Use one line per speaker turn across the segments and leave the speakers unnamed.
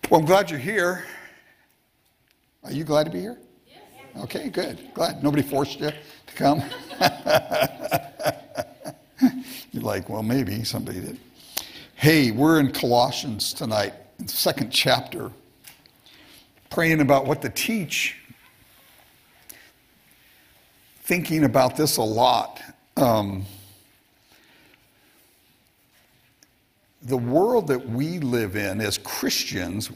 Well, I'm glad you're here. Are you glad to be here? Yes. Okay, good. Glad. Nobody forced you to come? You're like, well, maybe somebody did. Hey, we're in Colossians tonight, in the second chapter, praying about what to teach, thinking about this a lot. The world that we live in as Christians,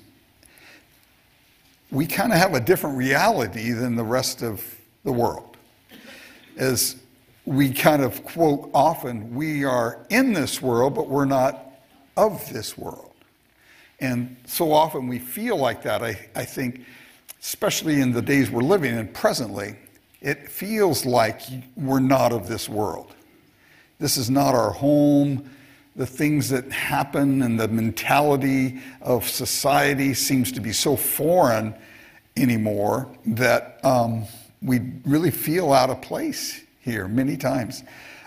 we kind of have a different reality than the rest of the world. As we kind of quote often, we are in this world, but we're not of this world. And so often we feel like that. I think, especially in the days we're living in presently, it feels like we're not of this world. This is not our home. The things that happen and the mentality of society seems to be so foreign anymore that we really feel out of place here many times.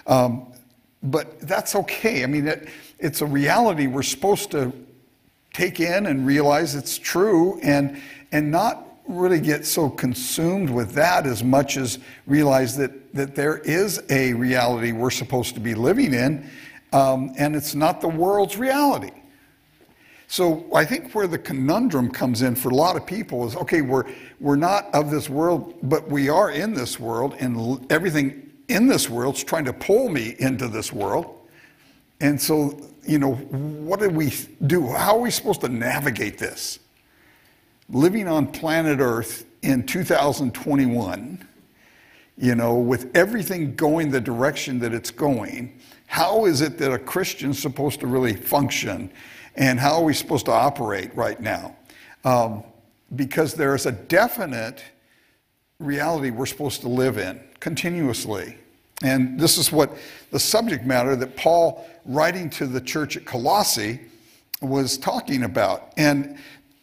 But that's okay. I mean, it's a reality we're supposed to take in and realize it's true and not really get so consumed with that as much as realize that there is a reality we're supposed to be living in. And it's not the world's reality. So I think where the conundrum comes in for a lot of people is, okay, we're not of this world, but we are in this world, and everything in this world is trying to pull me into this world. And so, what do we do? How are we supposed to navigate this? Living on planet Earth in 2021, with everything going the direction that it's going, how is it that a Christian's supposed to really function? And how are we supposed to operate right now? Because there is a definite reality we're supposed to live in continuously. And this is what the subject matter that Paul, writing to the church at Colossae, was talking about. And,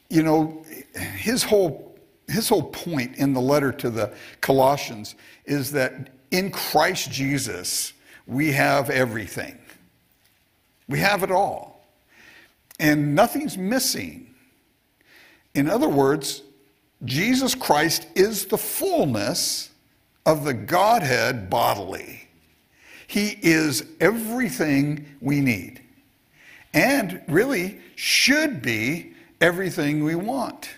his whole point in the letter to the Colossians is that in Christ Jesus, we have everything. We have it all. And nothing's missing. In other words, Jesus Christ is the fullness of the Godhead bodily. He is everything we need. And really should be everything we want.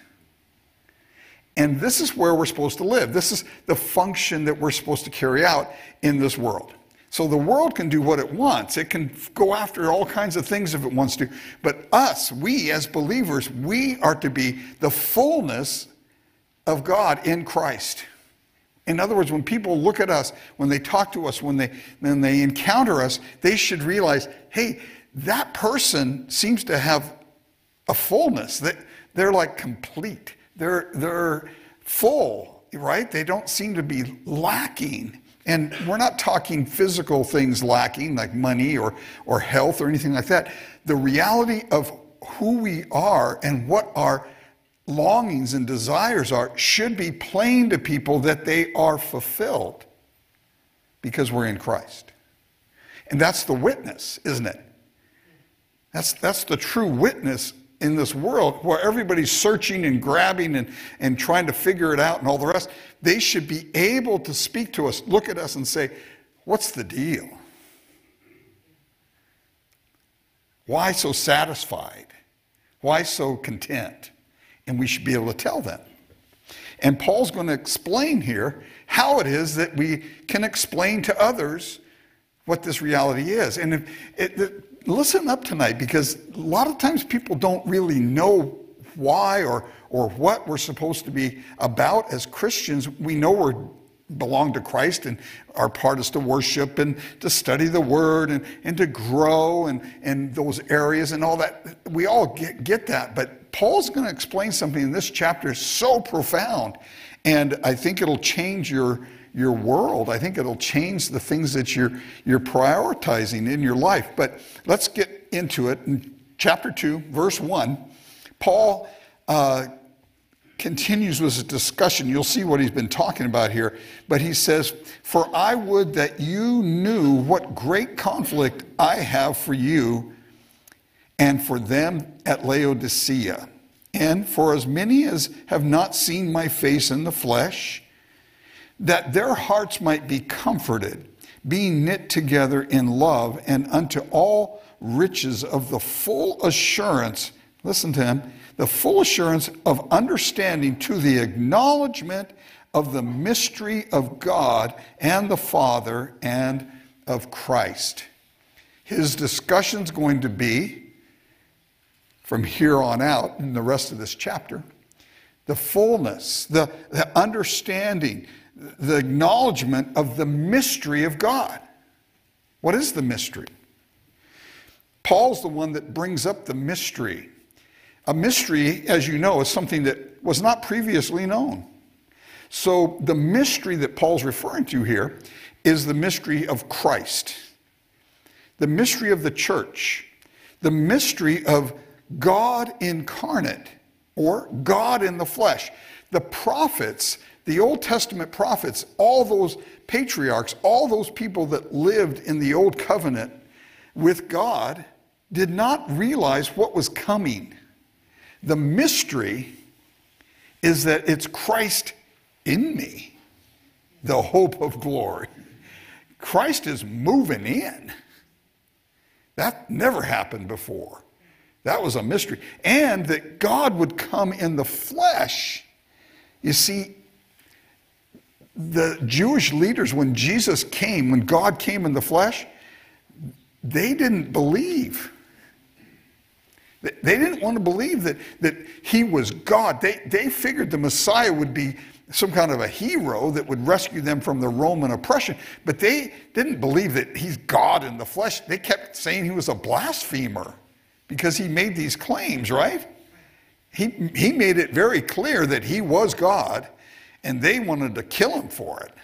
And this is where we're supposed to live. This is the function that we're supposed to carry out in this world. So the world can do what it wants. It can go after all kinds of things if it wants to. But we as believers, we are to be the fullness of God in Christ. In other words, when people look at us, when they talk to us, when they encounter us, they should realize, hey, that person seems to have a fullness. They're like complete. They're full, right? They don't seem to be lacking. And we're not talking physical things lacking, like money or health or anything like that. The reality of who we are and what our longings and desires are should be plain to people that they are fulfilled because we're in Christ. And that's the witness, isn't it? That's the true witness in this world where everybody's searching and grabbing and trying to figure it out and all the rest. They should be able to speak to us, look at us and say, what's the deal? Why so satisfied? Why so content? And we should be able to tell them. And Paul's going to explain here how it is that we can explain to others what this reality is. And listen up tonight, because a lot of times people don't really know why or what we're supposed to be about as Christians. We know we belong to Christ, and our part is to worship and to study the Word and to grow and those areas and all that. We all get that, but Paul's going to explain something in this chapter so profound, and I think it'll change your world. I think it'll change the things that you're prioritizing in your life. But let's get into it. In chapter 2, verse 1, Paul continues with his discussion. You'll see what he's been talking about here. But he says, "For I would that you knew what great conflict I have for you and for them at Laodicea, and for as many as have not seen my face in the flesh, that their hearts might be comforted, being knit together in love, and unto all riches of the full assurance, listen to him, the full assurance of understanding to the acknowledgement of the mystery of God and the Father and of Christ. His discussion's going to be, from here on out in the rest of this chapter, the fullness, the understanding, the acknowledgement of the mystery of God. What is the mystery? Paul's the one that brings up the mystery. A mystery, as you know, is something that was not previously known. So the mystery that Paul's referring to here is the mystery of Christ, the mystery of the church, the mystery of God incarnate, or God in the flesh. The prophets, the Old Testament prophets, all those patriarchs, all those people that lived in the Old Covenant with God did not realize what was coming. The mystery is that it's Christ in me, the hope of glory. Christ is moving in. That never happened before. That was a mystery. And that God would come in the flesh. You see, the Jewish leaders, when Jesus came, when God came in the flesh, they didn't believe. They didn't want to believe that he was God. They figured the Messiah would be some kind of a hero that would rescue them from the Roman oppression. But they didn't believe that he's God in the flesh. They kept saying he was a blasphemer because he made these claims, right? He made it very clear that he was God, and they wanted to kill him for it.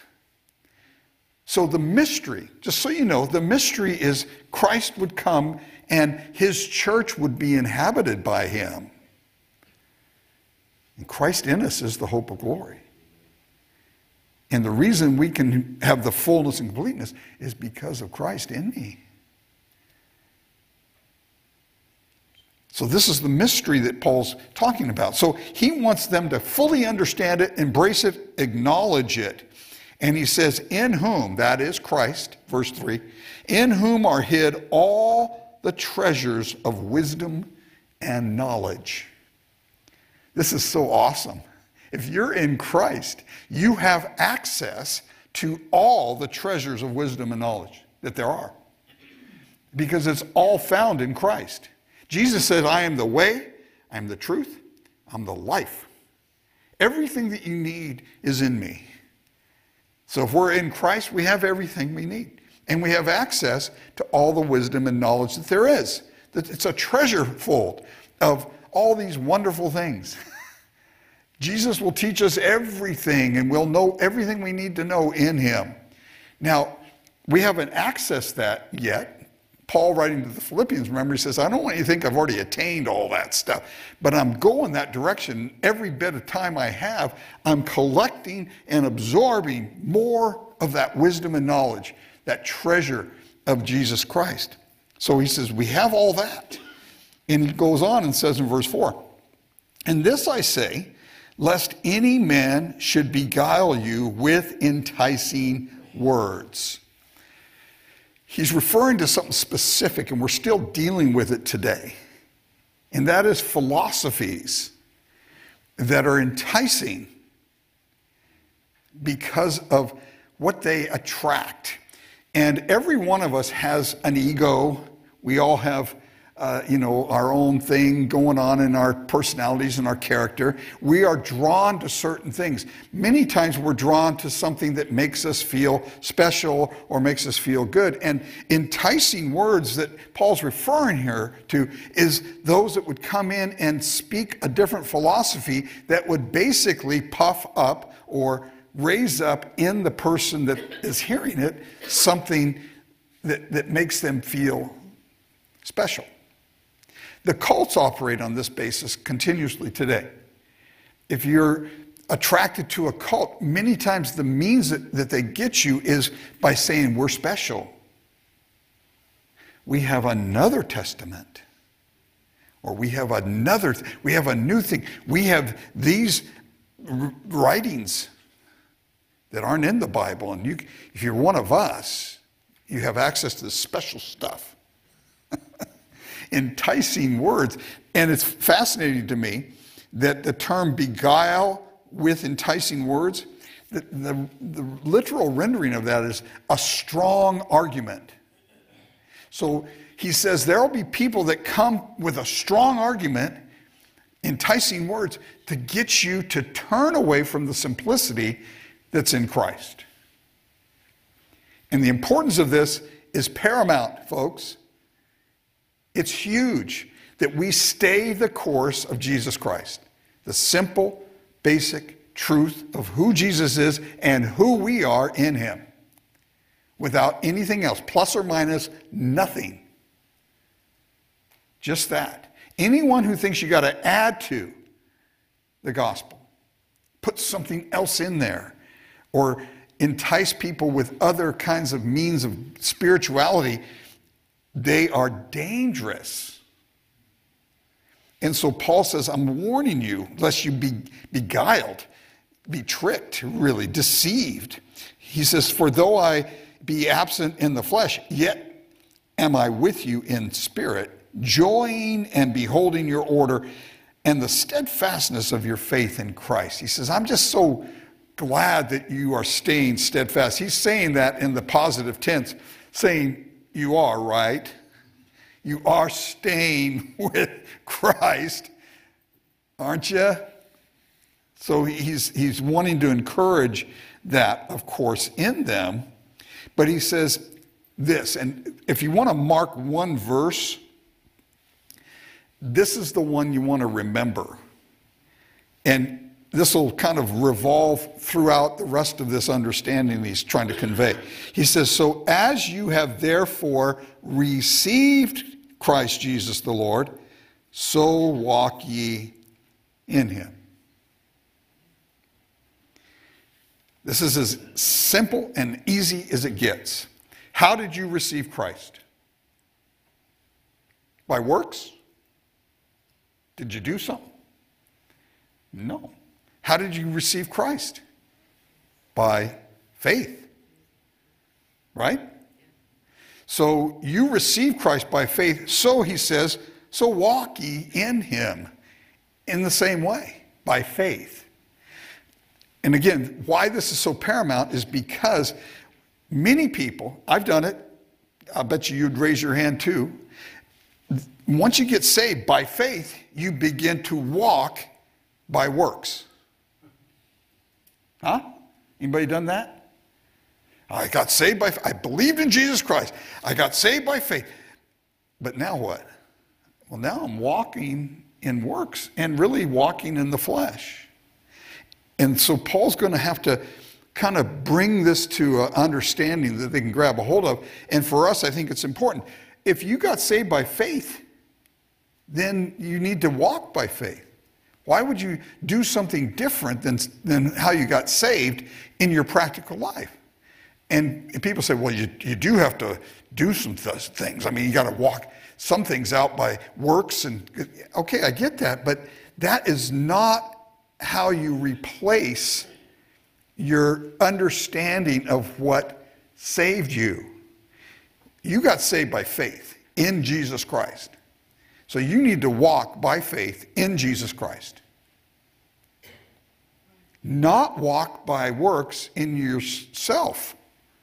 So the mystery, just so you know, the mystery is Christ would come and his church would be inhabited by him. And Christ in us is the hope of glory. And the reason we can have the fullness and completeness is because of Christ in me. So this is the mystery that Paul's talking about. So he wants them to fully understand it, embrace it, acknowledge it. And he says, in whom, that is Christ, verse 3, in whom are hid all the treasures of wisdom and knowledge. This is so awesome. If you're in Christ, you have access to all the treasures of wisdom and knowledge that there are. Because it's all found in Christ. Jesus said, I am the way, I am the truth, I'm the life. Everything that you need is in me. So if we're in Christ, we have everything we need. And we have access to all the wisdom and knowledge that there is. That it's a treasure vault of all these wonderful things. Jesus will teach us everything, and we'll know everything we need to know in him. Now, we haven't accessed that yet. Paul, writing to the Philippians, remember, he says, I don't want you to think I've already attained all that stuff, but I'm going that direction. Every bit of time I have, I'm collecting and absorbing more of that wisdom and knowledge, that treasure of Jesus Christ. So he says, we have all that. And he goes on and says in verse 4, and this I say, lest any man should beguile you with enticing words. He's referring to something specific, and we're still dealing with it today. And that is philosophies that are enticing because of what they attract. And every one of us has an ego. We all have our own thing going on in our personalities and our character. We are drawn to certain things. Many times we're drawn to something that makes us feel special or makes us feel good. And enticing words that Paul's referring here to is those that would come in and speak a different philosophy that would basically puff up or raise up in the person that is hearing it something that makes them feel special. The cults operate on this basis continuously today. If you're attracted to a cult, many times the means that they get you is by saying we're special. We have another testament, Or we have we have a new thing. We have these writings that aren't in the Bible. And if you're one of us, you have access to this special stuff. Enticing words. And it's fascinating to me that the term beguile with enticing words, the literal rendering of that is a strong argument. So he says there will be people that come with a strong argument, enticing words, to get you to turn away from the simplicity that's in Christ. And the importance of this is paramount, folks. It's huge that we stay the course of Jesus Christ. The simple, basic truth of who Jesus is and who we are in him. Without anything else, plus or minus nothing. Just that. Anyone who thinks you got to add to the gospel, put something else in there, or entice people with other kinds of means of spirituality, they are dangerous. And so Paul says, I'm warning you, lest you be beguiled, be tricked, really, deceived. He says, for though I be absent in the flesh, yet am I with you in spirit, joying and beholding your order and the steadfastness of your faith in Christ. He says, I'm just so glad that you are staying steadfast. He's saying that in the positive tense, saying, you are, right? You are staying with Christ, aren't you? So he's wanting to encourage that, of course, in them. But he says this, and if you want to mark one verse, this is the one you want to remember. And this will kind of revolve throughout the rest of this understanding he's trying to convey. He says, so as you have therefore received Christ Jesus the Lord, so walk ye in him. This is as simple and easy as it gets. How did you receive Christ? By works? Did you do something? No. How did you receive Christ? By faith. Right? So you receive Christ by faith. So he says, so walk ye in him in the same way, by faith. And again, why this is so paramount is because many people, I've done it, I bet you'd raise your hand too. Once you get saved by faith, you begin to walk by works. Huh? Anybody done that? I got saved by faith. I believed in Jesus Christ. I got saved by faith. But now what? Well, now I'm walking in works and really walking in the flesh. And so Paul's going to have to kind of bring this to an understanding that they can grab a hold of. And for us, I think it's important. If you got saved by faith, then you need to walk by faith. Why would you do something different than how you got saved in your practical life? And people say, well, you do have to do some things. I mean, you got to walk some things out by works. And okay, I get that. But that is not how you replace your understanding of what saved you. You got saved by faith in Jesus Christ. So you need to walk by faith in Jesus Christ. Not walk by works in yourself.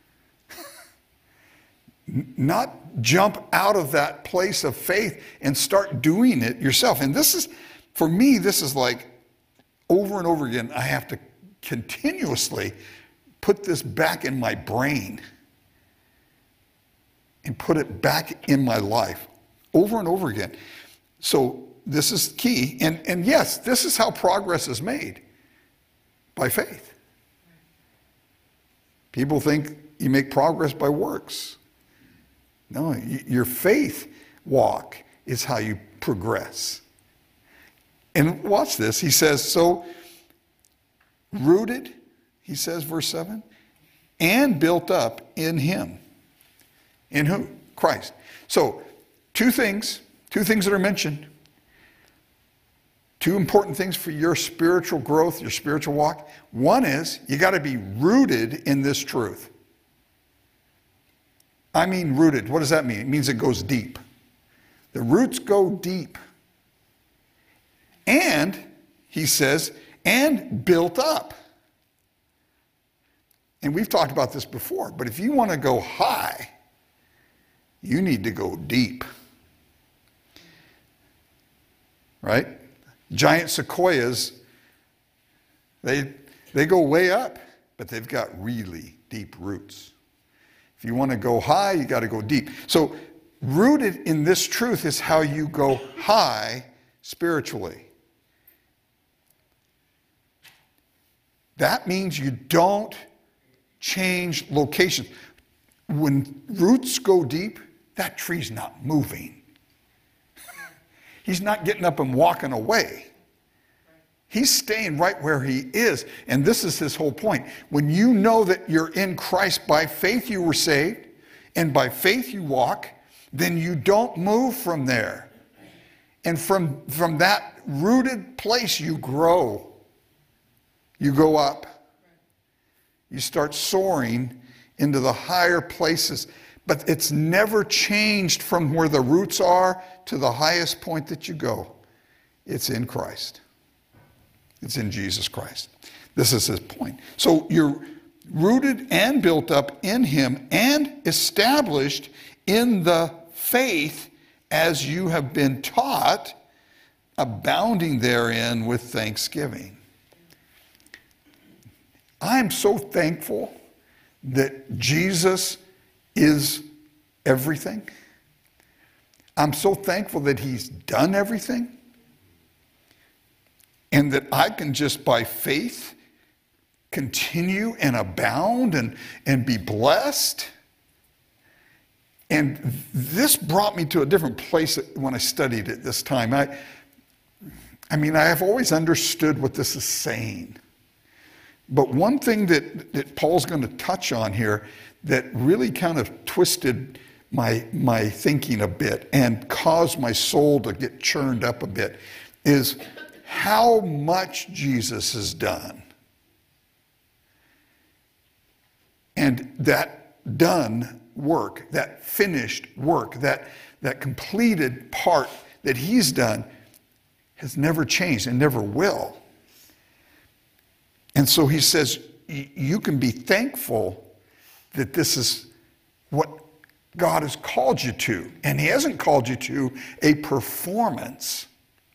Not jump out of that place of faith and start doing it yourself. And this is, for me, this is like over and over again, I have to continuously put this back in my brain and put it back in my life over and over again. So this is key. And yes, this is how progress is made, by faith. People think you make progress by works. No, your faith walk is how you progress. And watch this. He says, so rooted, he says, verse 7, and built up in him. In who? Christ. So two things that are mentioned. Two important things for your spiritual growth, your spiritual walk. One is you got to be rooted in this truth. I mean rooted. What does that mean? It means it goes deep. The roots go deep. And, he says, and built up. And we've talked about this before, but if you want to go high, you need to go deep. Right? Giant sequoias, they go way up, but they've got really deep roots. If you want to go high, you got to go deep. So rooted in this truth is how you go high spiritually. That means you don't change locations. When roots go deep, that tree's not moving. He's not getting up and walking away. He's staying right where he is. And this is his whole point. When you know that you're in Christ, by faith you were saved, and by faith you walk, then you don't move from there. And from that rooted place you grow. You go up. You start soaring into the higher places. But it's never changed from where the roots are to the highest point that you go. It's in Christ. It's in Jesus Christ. This is his point. So you're rooted and built up in him and established in the faith as you have been taught, abounding therein with thanksgiving. I'm so thankful that Jesus is everything. I'm so thankful that he's done everything. And that I can just by faith continue and abound and be blessed. And this brought me to a different place when I studied it this time. I mean, I have always understood what this is saying. But one thing that Paul's going to touch on here that really kind of twisted my thinking a bit and caused my soul to get churned up a bit is how much Jesus has done. And that done work, that finished work, that completed part that he's done has never changed and never will. And so he says, you can be thankful that this is what God has called you to. And he hasn't called you to a performance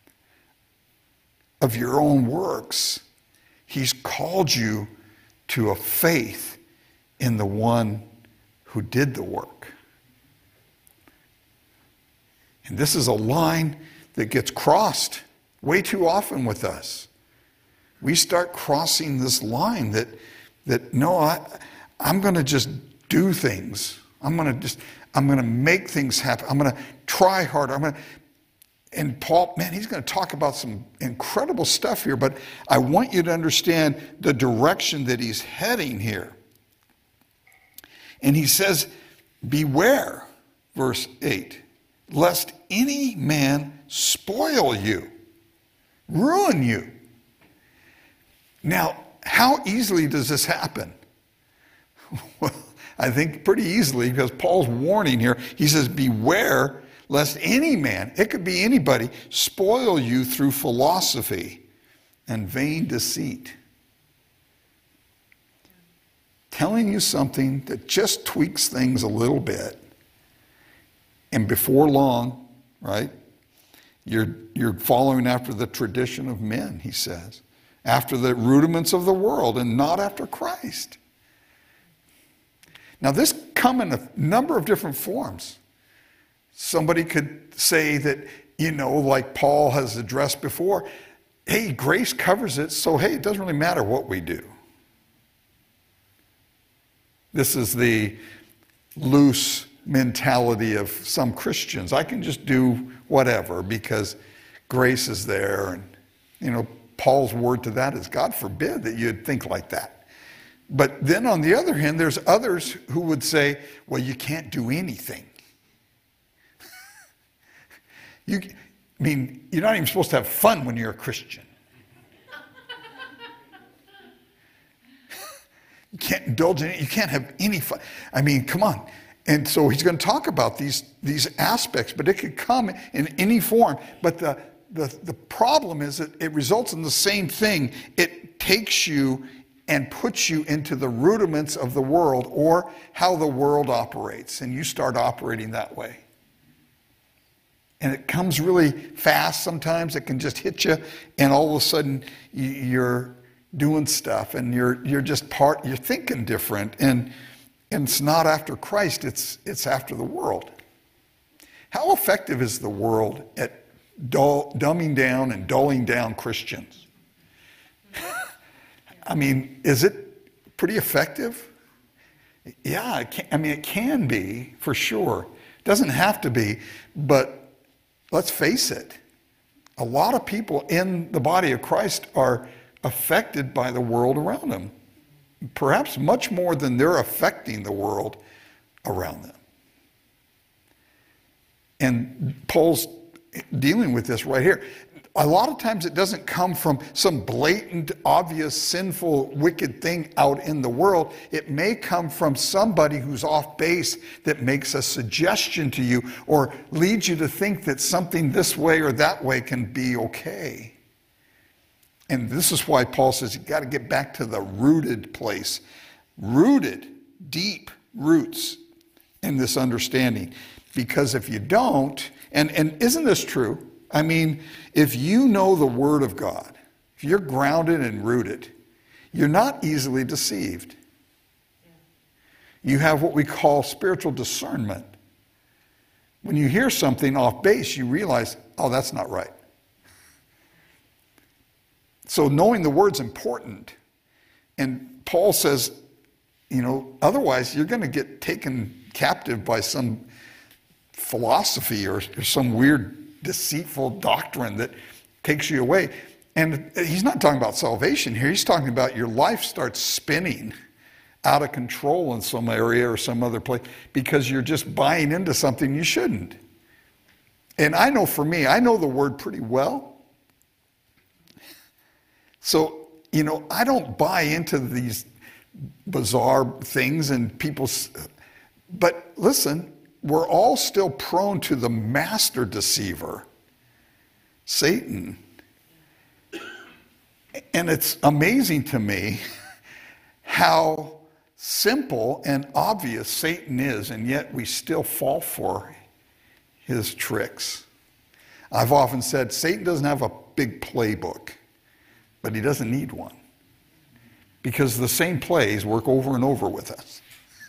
of your own works. He's called you to a faith in the one who did the work. And this is a line that gets crossed way too often with us. We start crossing this line that no, I'm going to just do things. I'm going to make things happen. I'm going to try harder. And Paul, man, he's going to talk about some incredible stuff here, but I want you to understand the direction that he's heading here. And he says, beware, verse 8, lest any man spoil you, ruin you. Now, how easily does this happen? Well, I think pretty easily, because Paul's warning here. He says, beware lest any man, it could be anybody, spoil you through philosophy and vain deceit. Telling you something that just tweaks things a little bit. And before long, right, you're following after the tradition of men, he says. After the rudiments of the world and not after Christ. Now this come in a number of different forms. Somebody could say that, like Paul has addressed before, hey, grace covers it, so hey, it doesn't really matter what we do. This is the loose mentality of some Christians. I can just do whatever because grace is there. And, Paul's word to that is, God forbid that you'd think like that. But then on the other hand, there's others who would say, well, you can't do anything. I mean, you're not even supposed to have fun when you're a Christian. You can't indulge in it. You can't have any fun. I mean, come on. And so he's going to talk about these aspects, but it could come in any form. But the problem is that it results in the same thing. It takes you and puts you into the rudiments of the world or how the world operates, and you start operating that way. And it comes really fast sometimes. It can just hit you, and all of a sudden you're doing stuff, and you're thinking different, and it's not after Christ, it's after the world. How effective is the world at dumbing down and dulling down Christians? I mean, is it pretty effective? Yeah, it can be, for sure. It doesn't have to be, but let's face it. A lot of people in the body of Christ are affected by the world around them. Perhaps much more than they're affecting the world around them. And Paul's dealing with this right here. A lot of times it doesn't come from some blatant, obvious, sinful, wicked thing out in the world. It may come from somebody who's off base that makes a suggestion to you or leads you to think that something this way or that way can be okay. And this is why Paul says you've got to get back to the rooted place. Rooted, deep roots in this understanding. Because if you don't, and isn't this true? I mean, if you know the Word of God, if you're grounded and rooted, you're not easily deceived. You have what we call spiritual discernment. When you hear something off base, you realize, oh, that's not right. So knowing the Word's important. And Paul says, otherwise you're going to get taken captive by some philosophy or some weird deceitful doctrine that takes you away. And he's not talking about salvation here. He's talking about your life starts spinning out of control in some area or some other place because you're just buying into something you shouldn't. And I know for me, I know the Word pretty well. So, I don't buy into these bizarre things and people's, but listen, we're all still prone to the master deceiver, Satan. And it's amazing to me how simple and obvious Satan is, and yet we still fall for his tricks. I've often said Satan doesn't have a big playbook, but he doesn't need one, because the same plays work over and over with us.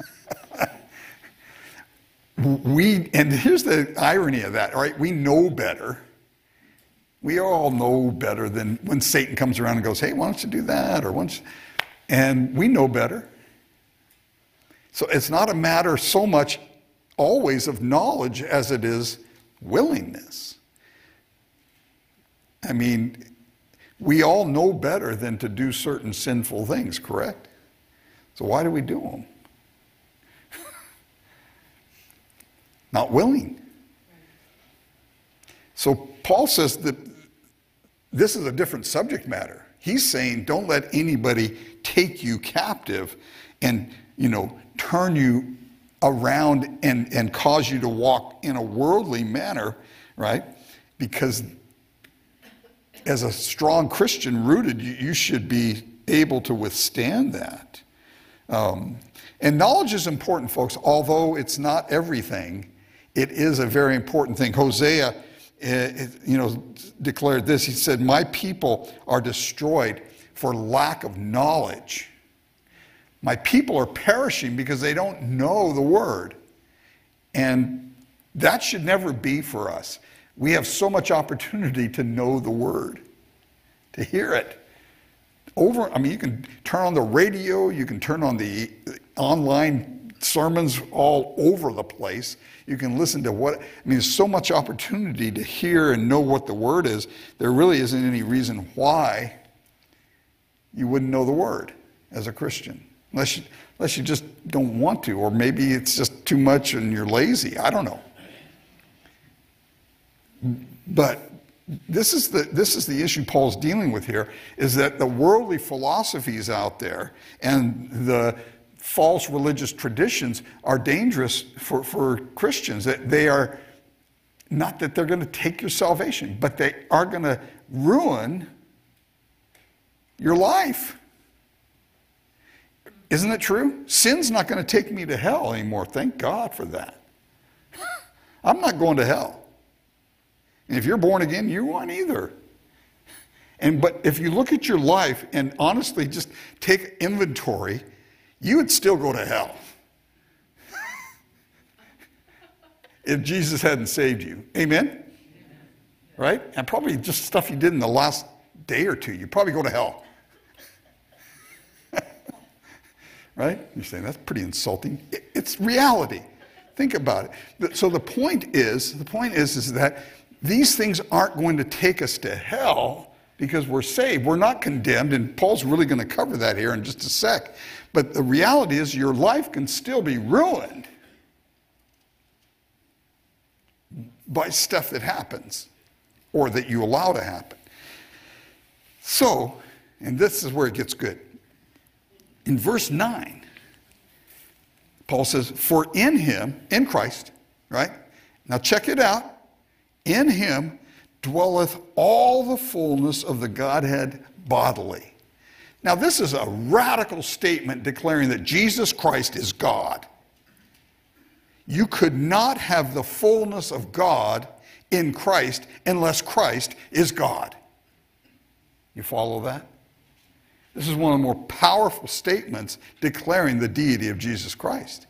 And here's the irony of that, right? We know better. We all know better than when Satan comes around and goes, hey, why don't you do that? And we know better. So it's not a matter so much always of knowledge as it is willingness. I mean, we all know better than to do certain sinful things, correct? So why do we do them? Not willing. So Paul says that this is a different subject matter. He's saying don't let anybody take you captive and, turn you around and cause you to walk in a worldly manner, right? Because as a strong Christian rooted, you should be able to withstand that. And knowledge is important, folks, although it's not everything. It is a very important thing. Hosea, declared this. He said, my people are destroyed for lack of knowledge. My people are perishing because they don't know the Word. And that should never be for us. We have so much opportunity to know the Word, to hear it. You can turn on the radio, you can turn on the online sermons all over the place. You can listen to there's so much opportunity to hear and know what the Word is. There really isn't any reason why you wouldn't know the Word as a Christian. Unless you just don't want to, or maybe it's just too much and you're lazy. I don't know. But this is the issue Paul's dealing with here, is that the worldly philosophies out there and the false religious traditions are dangerous for Christians. That they are, not that they're going to take your salvation, but they are going to ruin your life. Isn't it true? Sin's not going to take me to hell anymore. Thank God for that. I'm not going to hell. And if you're born again, you aren't either. But if you look at your life and honestly just take inventory, you would still go to hell if Jesus hadn't saved you. Amen? Right? And probably just stuff you did in the last day or two, you'd probably go to hell. Right? You're saying, that's pretty insulting. It's reality. Think about it. So the point is that these things aren't going to take us to hell because we're saved. We're not condemned, and Paul's really going to cover that here in just a sec. But the reality is your life can still be ruined by stuff that happens or that you allow to happen. So, and this is where it gets good. In verse 9, Paul says, for in him, in Christ, right? Now check it out. In him dwelleth all the fullness of the Godhead bodily. Now this is a radical statement declaring that Jesus Christ is God. You could not have the fullness of God in Christ unless Christ is God. You follow that? This is one of the more powerful statements declaring the deity of Jesus Christ.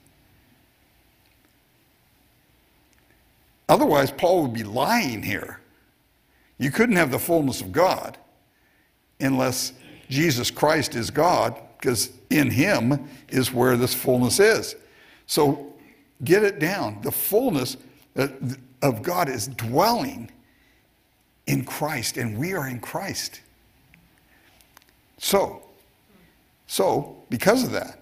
Otherwise, Paul would be lying here. You couldn't have the fullness of God unless Jesus Christ is God, because in him is where this fullness is. So get it down. The fullness of God is dwelling in Christ, and we are in Christ. So because of that,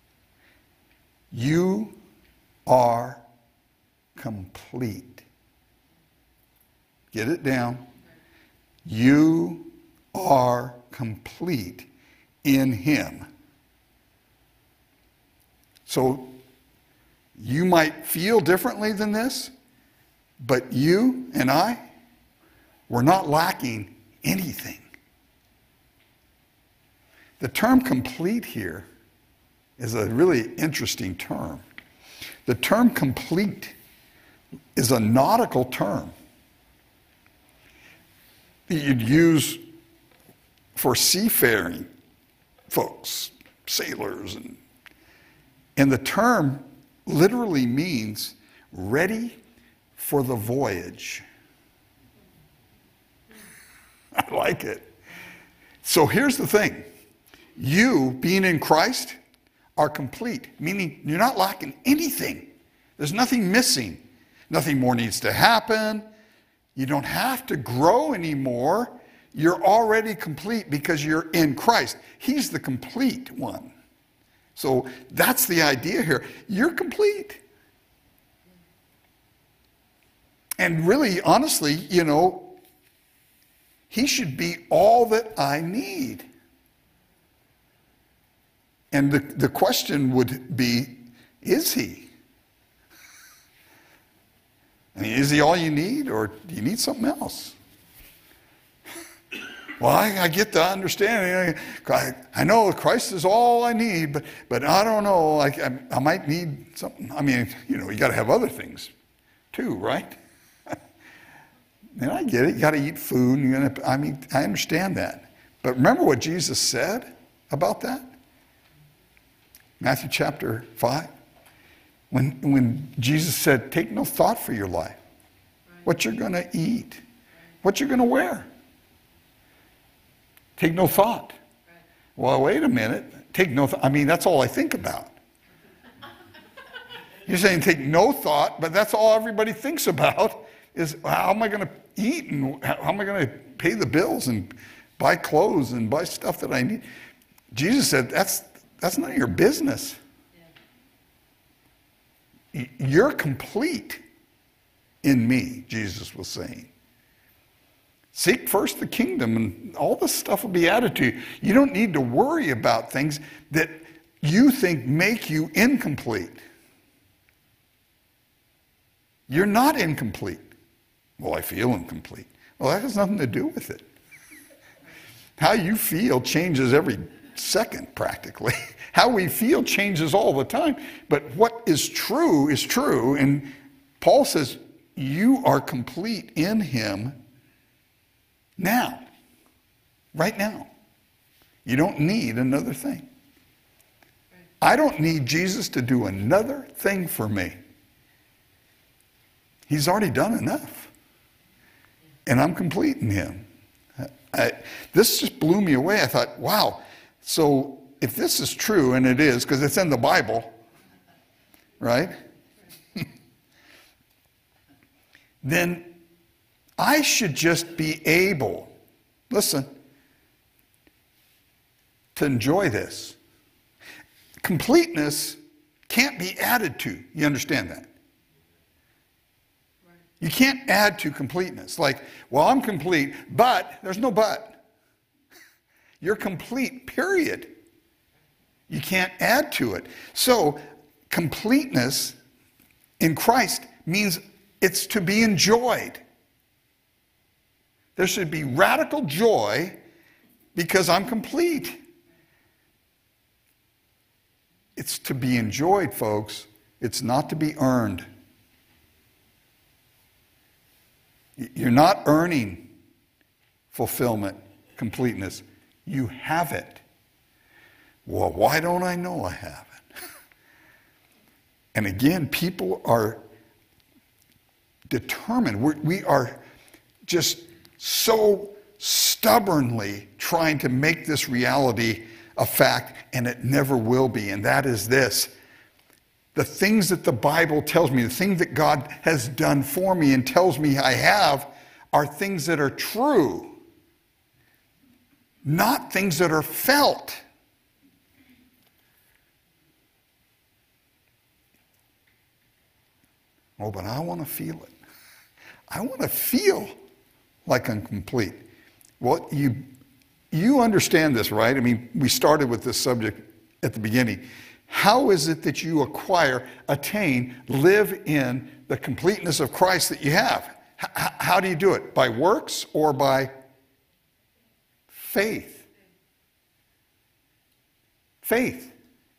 you are complete. Get it down. You are complete in him. So you might feel differently than this, but you and I, we're not lacking anything. The term complete here is a really interesting term. The term complete is a nautical term that you'd use for seafaring folks, sailors. And the term literally means ready for the voyage. I like it. So here's the thing. You, being in Christ, are complete, meaning you're not lacking anything. There's nothing missing. Nothing more needs to happen. You don't have to grow anymore. You're already complete because you're in Christ. He's the complete one. So that's the idea here. You're complete. And really, honestly, he should be all that I need. And the question would be, is he? I mean, is he all you need, or do you need something else? Well, I get the understanding. I know Christ is all I need, but I don't know. I might need something. I mean, you got to have other things too, right? And I get it. You got to eat food. I understand that. But remember what Jesus said about that? Matthew chapter 5. When Jesus said, take no thought for your life. What you're going to eat. What you're going to wear. Take no thought. Well, wait a minute. Take no thought. I mean, that's all I think about. You're saying take no thought, but that's all everybody thinks about is how am I going to eat and how am I going to pay the bills and buy clothes and buy stuff that I need. Jesus said that's none of your business. You're complete in me, Jesus was saying. Seek first the kingdom, and all this stuff will be added to you. You don't need to worry about things that you think make you incomplete. You're not incomplete. Well, I feel incomplete. Well, that has nothing to do with it. How you feel changes every second, practically. How we feel changes all the time. But what is true, and Paul says, you are complete in him now. Right now. You don't need another thing. I don't need Jesus to do another thing for me. He's already done enough. And I'm complete in him. This just blew me away. I thought, wow, so if this is true, and it is, because it's in the Bible, right? Then I should just be able, listen, to enjoy this. Completeness can't be added to. You understand that? You can't add to completeness. Like, well, I'm complete, but there's no but. You're complete, period. You can't add to it. So, completeness in Christ means it's to be enjoyed. There should be radical joy because I'm complete. It's to be enjoyed, folks. It's not to be earned. You're not earning fulfillment, completeness. You have it. Well, why don't I know I have it? And again, people are determined. We are just so stubbornly trying to make this reality a fact, and it never will be. And that is this. The things that the Bible tells me, the things that God has done for me and tells me I have, are things that are true, not things that are felt. Oh, but I want to feel it. I want to feel like I'm complete. Well, you understand this, right? I mean, we started with this subject at the beginning. How is it that you acquire, attain, live in the completeness of Christ that you have? How do you do it? By works or by faith? Faith.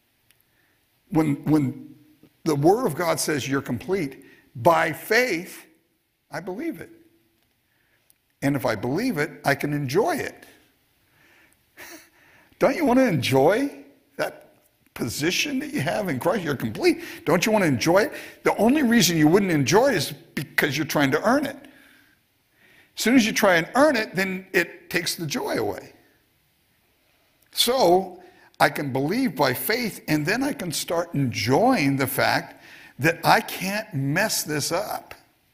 When the Word of God says you're complete, by faith, I believe it. And if I believe it, I can enjoy it. Don't you want to enjoy that position that you have in Christ? You're complete. Don't you want to enjoy it? The only reason you wouldn't enjoy it is because you're trying to earn it. As soon as you try and earn it, then it takes the joy away. So I can believe by faith, and then I can start enjoying the fact that I can't mess this up.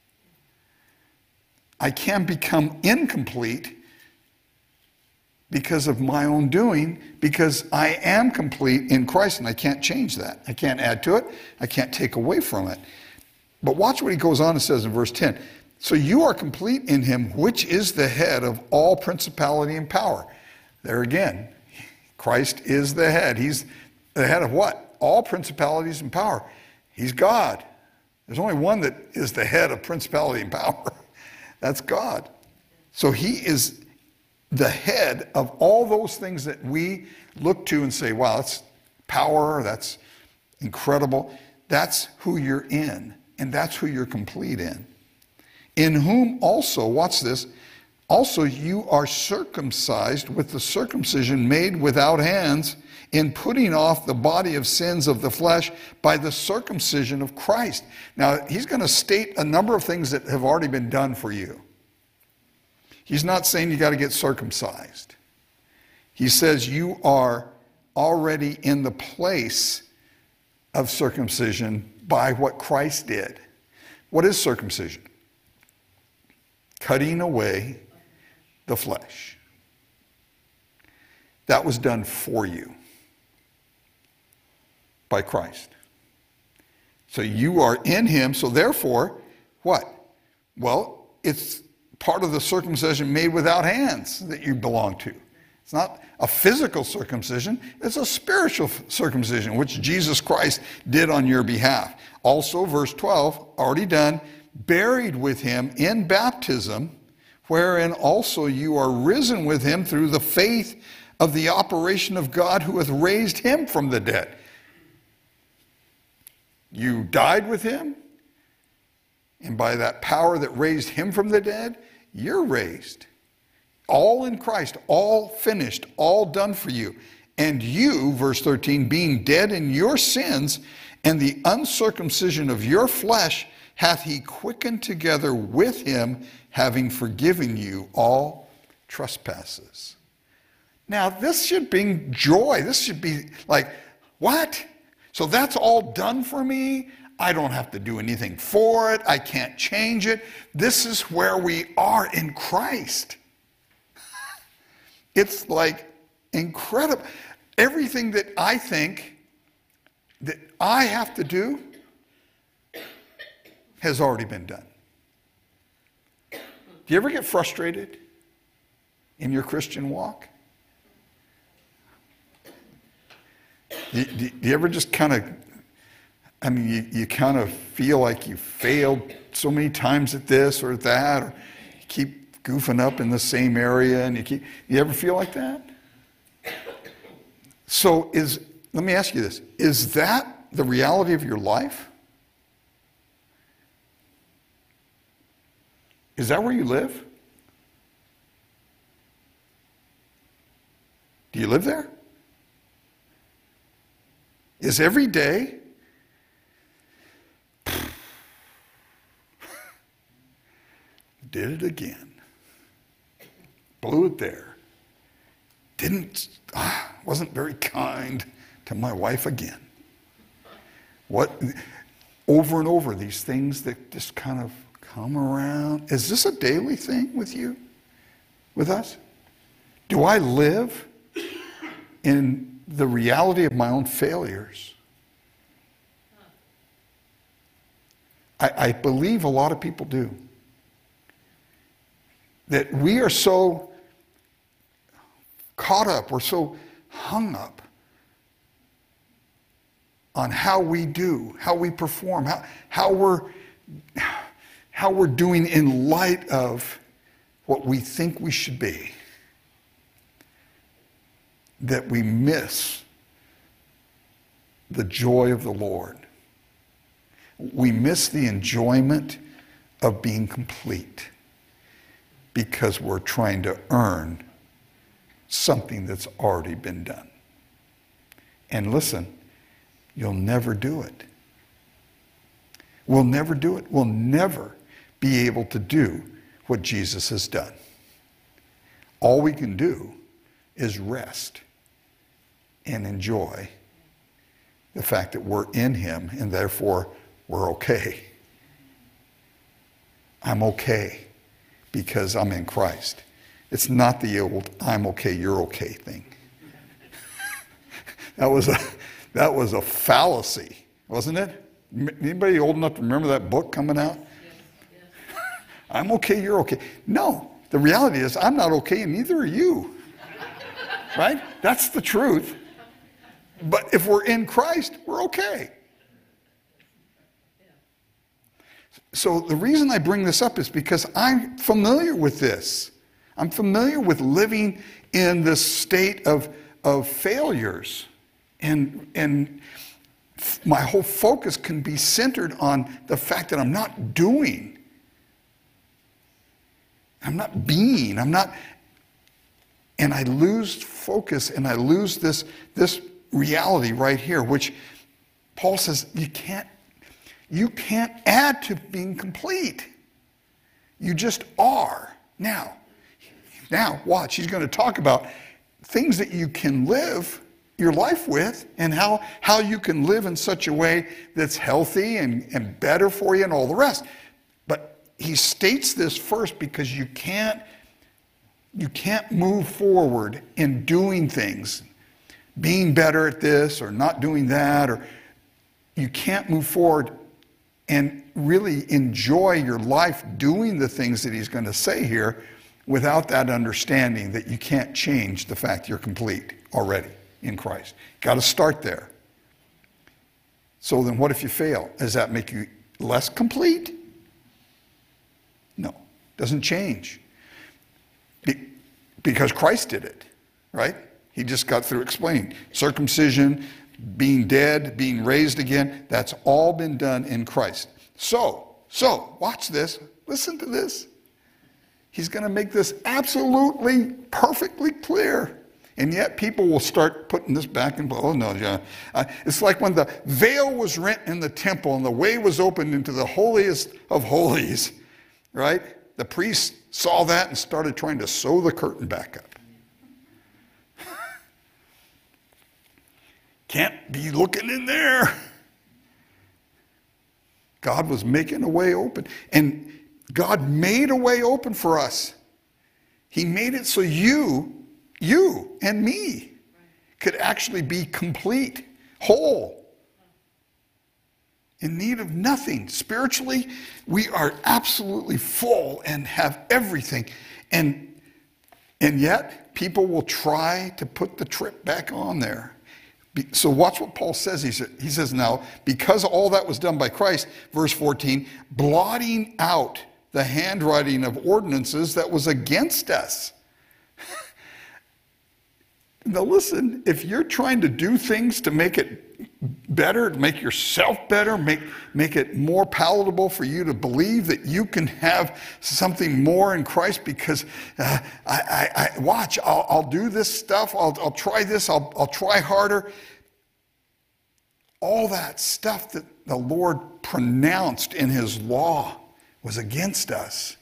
I can become incomplete because of my own doing, because I am complete in Christ, and I can't change that. I can't add to it. I can't take away from it. But watch what he goes on and says in verse 10. So you are complete in him, which is the head of all principality and power. There again, Christ is the head. He's the head of what? All principalities and power. He's God. There's only one that is the head of principality and power. That's God. So he is the head of all those things that we look to and say, wow, that's power, that's incredible. That's who you're in, and that's who you're complete in. In whom also, watch this, also you are circumcised with the circumcision made without hands, in putting off the body of sins of the flesh by the circumcision of Christ. Now, he's going to state a number of things that have already been done for you. He's not saying you got to get circumcised. He says you are already in the place of circumcision by what Christ did. What is circumcision? Cutting away the flesh. That was done for you by Christ. So you are in him, so therefore, what? Well, it's part of the circumcision made without hands that you belong to. It's not a physical circumcision, it's a spiritual circumcision, which Jesus Christ did on your behalf. Also, verse 12, already done, buried with him in baptism, wherein also you are risen with him through the faith of the operation of God who hath raised him from the dead. You died with him, and by that power that raised him from the dead, you're raised. All in Christ, all finished, all done for you. And you, verse 13, being dead in your sins and the uncircumcision of your flesh, hath he quickened together with him, having forgiven you all trespasses. Now, this should bring joy. This should be like, what? So that's all done for me? I don't have to do anything for it. I can't change it. This is where we are in Christ. It's like incredible. Everything that I think that I have to do has already been done. Do you ever get frustrated in your Christian walk? Do you ever just kind of, you kind of feel like you failed so many times at this or that, or you keep goofing up in the same area, and you ever feel like that? So let me ask you this, is that the reality of your life? Is that where you live? Do you live there? Is every day did it again? Blew it there. Wasn't very kind to my wife again. What? Over and over, these things that just kind of come around. Is this a daily thing with you? With us? Do I live in the reality of my own failures? I believe a lot of people do. That we are so caught up, we're so hung up on how we do, how we perform, how we're doing in light of what we think we should be, that we miss the joy of the Lord. We miss the enjoyment of being complete because we're trying to earn something that's already been done. And listen, you'll never do it. We'll never do it. We'll never be able to do what Jesus has done. All we can do is rest and enjoy the fact that we're in him and therefore we're okay. I'm okay because I'm in Christ. It's not the old I'm okay, you're okay thing. That was a fallacy, wasn't it? Anybody old enough to remember that book coming out? Yes. I'm okay, you're okay. No, the reality is I'm not okay and neither are you. Right? That's the truth. But if we're in Christ, we're okay. So the reason I bring this up is because I'm familiar with this. I'm familiar with living in this state of failures. And my whole focus can be centered on the fact that I'm not doing. I'm not being. And I lose focus and I lose this reality right here, which Paul says you can't add to being complete. You just are. Now watch. He's going to talk about things that you can live your life with and how you can live in such a way that's healthy and better for you and all the rest. But he states this first because you can't move forward in doing things, being better at this or not doing that, or you can't move forward and really enjoy your life doing the things that he's going to say here without that understanding that you can't change the fact you're complete already in Christ. Got to start there. So then what if you fail? Does that make you less complete? No, doesn't change. Because Christ did it, right? He just got through explaining. Circumcision, being dead, being raised again, that's all been done in Christ. So, watch this. Listen to this. He's going to make this absolutely, perfectly clear. And yet people will start putting this back and, oh no, John. It's like when the veil was rent in the temple and the way was opened into the holiest of holies, right? The priest saw that and started trying to sew the curtain back up. Can't be looking in there. God was making a way open. And God made a way open for us. He made it so you and me could actually be complete, whole, in need of nothing. Spiritually, we are absolutely full and have everything. And yet, people will try to put the trip back on there. So watch what Paul says. He says, now, because all that was done by Christ, verse 14, blotting out the handwriting of ordinances that was against us. Now listen, if you're trying to do things to make it better, to make yourself better, make it more palatable for you to believe that you can have something more in Christ because I'll do this stuff, I'll try this, I'll try harder. All that stuff that the Lord pronounced in his law was against us.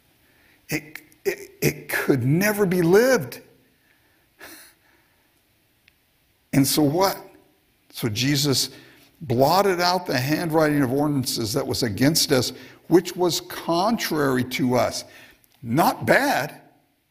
It could never be lived. And so what? So Jesus blotted out the handwriting of ordinances that was against us, which was contrary to us. Not bad.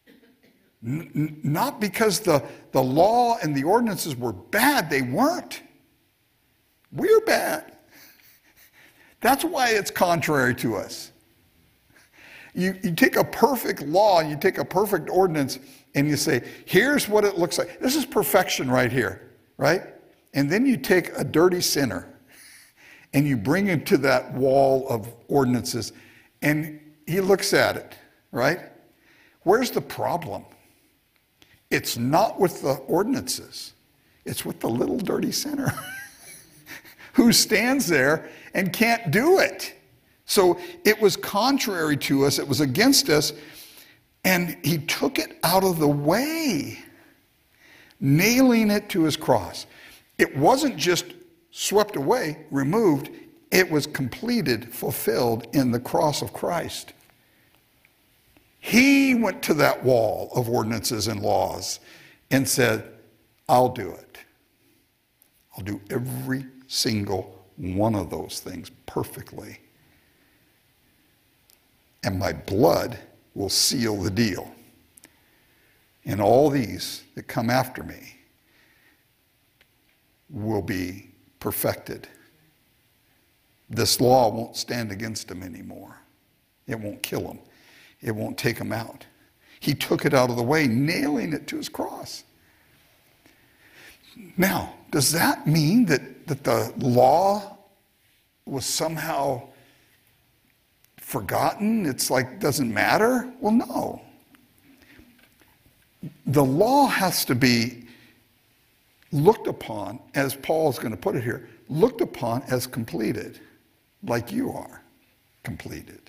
Not because the law and the ordinances were bad. They weren't. We're bad. That's why it's contrary to us. You take a perfect law, you take a perfect ordinance, and you say, here's what it looks like. This is perfection right here. Right? And then you take a dirty sinner and you bring him to that wall of ordinances and he looks at it, right? Where's the problem? It's not with the ordinances. It's with the little dirty sinner who stands there and can't do it. So it was contrary to us. It was against us. And he took it out of the way, nailing it to his cross. It wasn't just swept away, removed. It was completed, fulfilled in the cross of Christ. He went to that wall of ordinances and laws and said, I'll do it. I'll do every single one of those things perfectly. And my blood will seal the deal. And all these that come after me will be perfected. This law won't stand against them anymore. It won't kill them. It won't take them out. He took it out of the way, nailing it to his cross. Now, does that mean that the law was somehow forgotten? It's like, doesn't matter? Well, no. The law has to be looked upon, as Paul's going to put it here, looked upon as completed, like you are completed.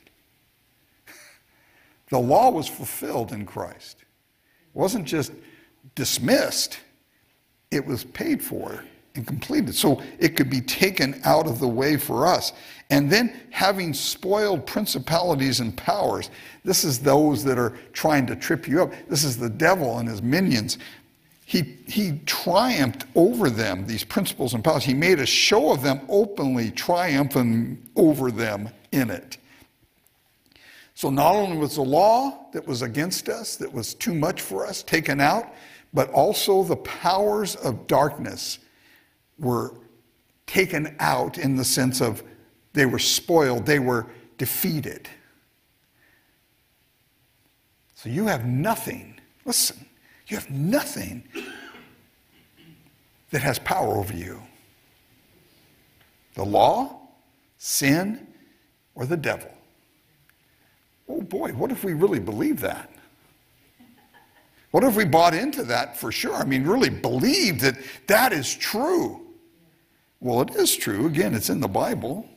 The law was fulfilled in Christ. It wasn't just dismissed. It was paid for and completed. So it could be taken out of the way for us. And then having spoiled principalities and powers, this is those that are trying to trip you up. This is the devil and his minions. He triumphed over them, these principles and powers. He made a show of them openly, triumphing over them in it. So not only was the law that was against us, that was too much for us, taken out, but also the powers of darkness were taken out in the sense of They were spoiled. They were defeated. So you have nothing, listen, you have nothing that has power over you. The law, sin, or the devil. Oh boy, what if we really believe that? What if we bought into that for sure? I mean, really believed that that is true. Well, it is true. Again, it's in the Bible.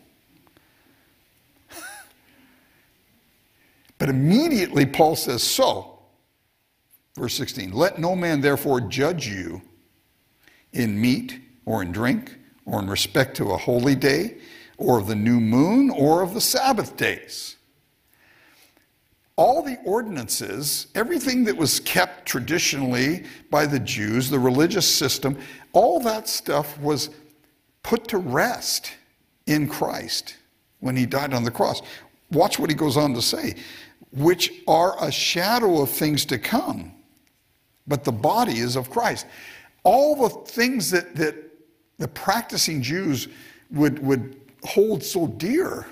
But immediately Paul says, so, verse 16, let no man therefore judge you in meat or in drink or in respect to a holy day or of the new moon or of the Sabbath days. All the ordinances, everything that was kept traditionally by the Jews, the religious system, all that stuff was put to rest in Christ when he died on the cross. Watch what he goes on to say. Which are a shadow of things to come, but the body is of Christ. All the things that the practicing Jews would hold so dear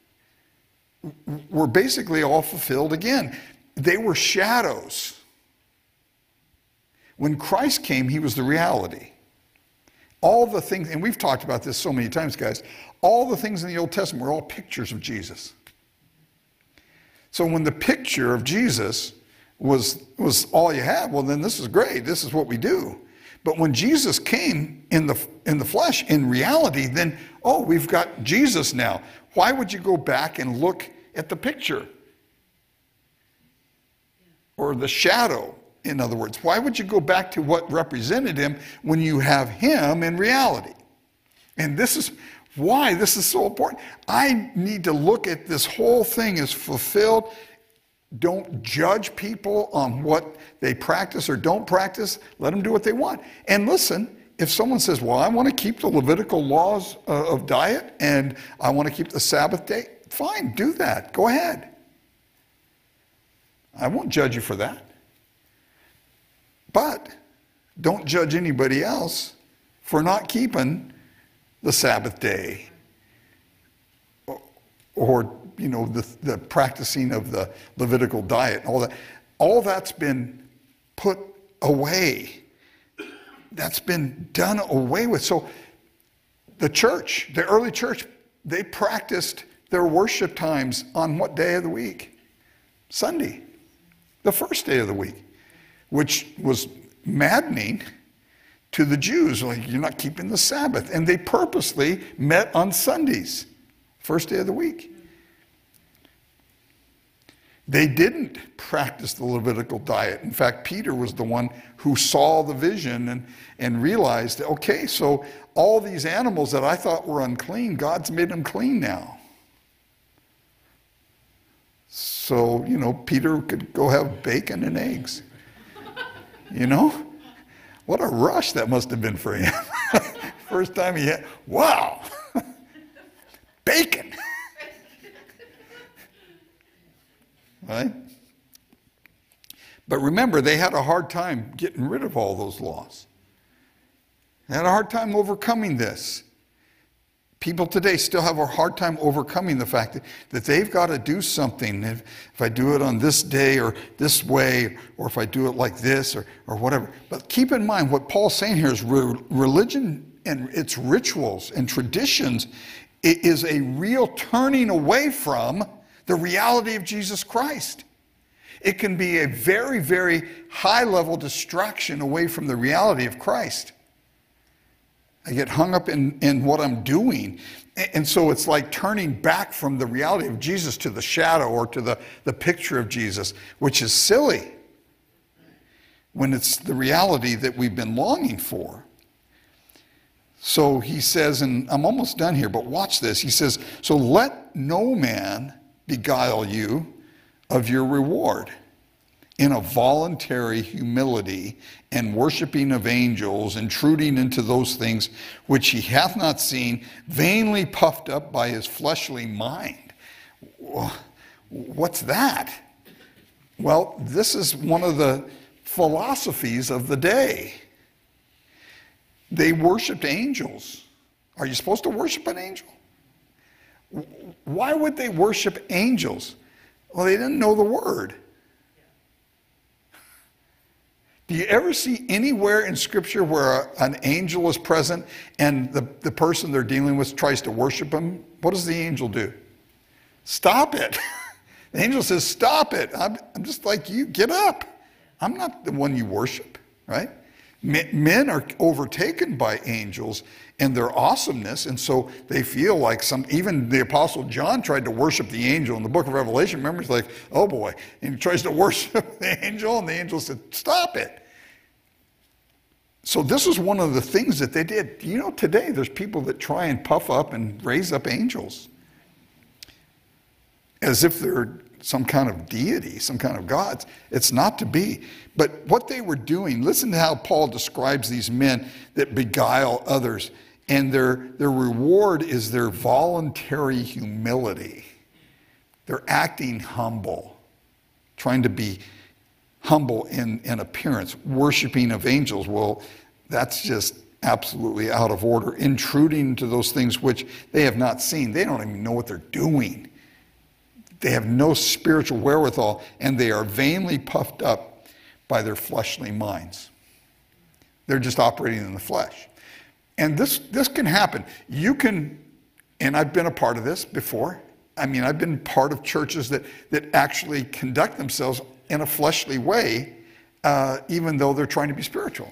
were basically all fulfilled again. They were shadows. When Christ came, he was the reality. All the things, and we've talked about this so many times, guys, all the things in the Old Testament were all pictures of Jesus. So when the picture of Jesus was all you had, well, then this is great. This is what we do. But when Jesus came in the flesh, in reality, then, oh, we've got Jesus now. Why would you go back and look at the picture? Or the shadow, in other words. Why would you go back to what represented him when you have him in reality? And this is why this is so important. I need to look at this whole thing as fulfilled. Don't judge people on what they practice or don't practice. Let them do what they want. And listen, if someone says, well, I want to keep the Levitical laws of diet and I want to keep the Sabbath day, fine, do that. Go ahead. I won't judge you for that. But don't judge anybody else for not keeping the Sabbath day, or the practicing of the Levitical diet, and all that. All that's been put away. That's been done away with. So the church, the early church, they practiced their worship times on what day of the week? Sunday, the first day of the week, which was maddening to the Jews. Like, you're not keeping the Sabbath. And they purposely met on Sundays, first day of the week. They didn't practice the Levitical diet. In fact, Peter was the one who saw the vision and realized, okay, so all these animals that I thought were unclean, God's made them clean now. So, Peter could go have bacon and eggs. What a rush that must have been for him. First time he had, wow, bacon. Right? But remember, they had a hard time getting rid of all those laws. They had a hard time overcoming this. People today still have a hard time overcoming the fact that they've got to do something. If I do it on this day or this way, or if I do it like this or whatever. But keep in mind, what Paul's saying here is religion and its rituals and traditions, it is a real turning away from the reality of Jesus Christ. It can be a very, very high-level distraction away from the reality of Christ. I get hung up in what I'm doing. And so it's like turning back from the reality of Jesus to the shadow or to the picture of Jesus, which is silly when it's the reality that we've been longing for. So he says, and I'm almost done here, but watch this. He says, so let no man beguile you of your reward in a voluntary humility and worshiping of angels, intruding into those things which he hath not seen, vainly puffed up by his fleshly mind. What's that? Well, this is one of the philosophies of the day. They worshiped angels. Are you supposed to worship an angel? Why would they worship angels? Well, they didn't know the word. Do you ever see anywhere in Scripture where an angel is present and the person they're dealing with tries to worship him? What does the angel do? Stop it. The angel says, stop it. I'm just like you. Get up. I'm not the one you worship, right? Men are overtaken by angels and their awesomeness, and so they feel like even the Apostle John tried to worship the angel in the book of Revelation. Remember, he's like, oh boy, and he tries to worship the angel, and the angel said, stop it. So this is one of the things that they did. You know, today there's people that try and puff up and raise up angels as if they're some kind of deity, some kind of gods. It's not to be. But what they were doing, listen to how Paul describes these men that beguile others. And their reward is their voluntary humility. They're acting humble, trying to be humble in appearance. Worshiping of angels, well, that's just absolutely out of order. Intruding into those things which they have not seen. They don't even know what they're doing. They have no spiritual wherewithal, and they are vainly puffed up by their fleshly minds. They're just operating in the flesh. And this can happen. You can, and I've been a part of this before. I mean, I've been part of churches that actually conduct themselves in a fleshly way, even though they're trying to be spiritual.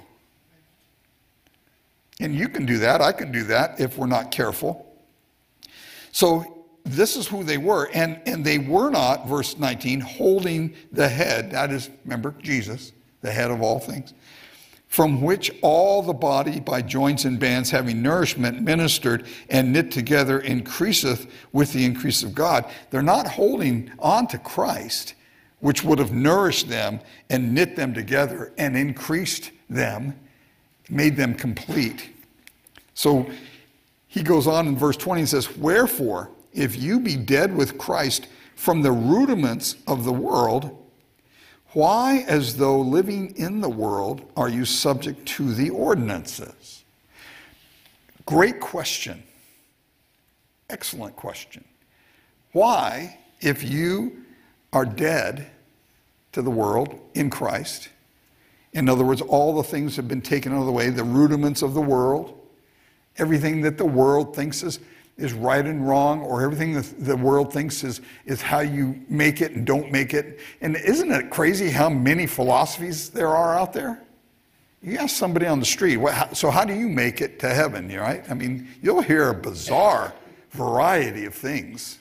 And you can do that. I can do that if we're not careful. So this is who they were. And they were not, verse 19, holding the head. That is, remember, Jesus, the head of all things, from which all the body by joints and bands having nourishment ministered and knit together increaseth with the increase of God. They're not holding on to Christ, which would have nourished them and knit them together and increased them, made them complete. So he goes on in verse 20 and says, wherefore, if you be dead with Christ from the rudiments of the world, why, as though living in the world, are you subject to the ordinances? Great question. Excellent question. Why, if you are dead to the world in Christ, in other words, all the things have been taken out of the way, the rudiments of the world, everything that the world thinks is right and wrong, or everything the world thinks is how you make it and don't make it. And isn't it crazy how many philosophies there are out there? You ask somebody on the street, so how do you make it to heaven, right? I mean, you'll hear a bizarre variety of things.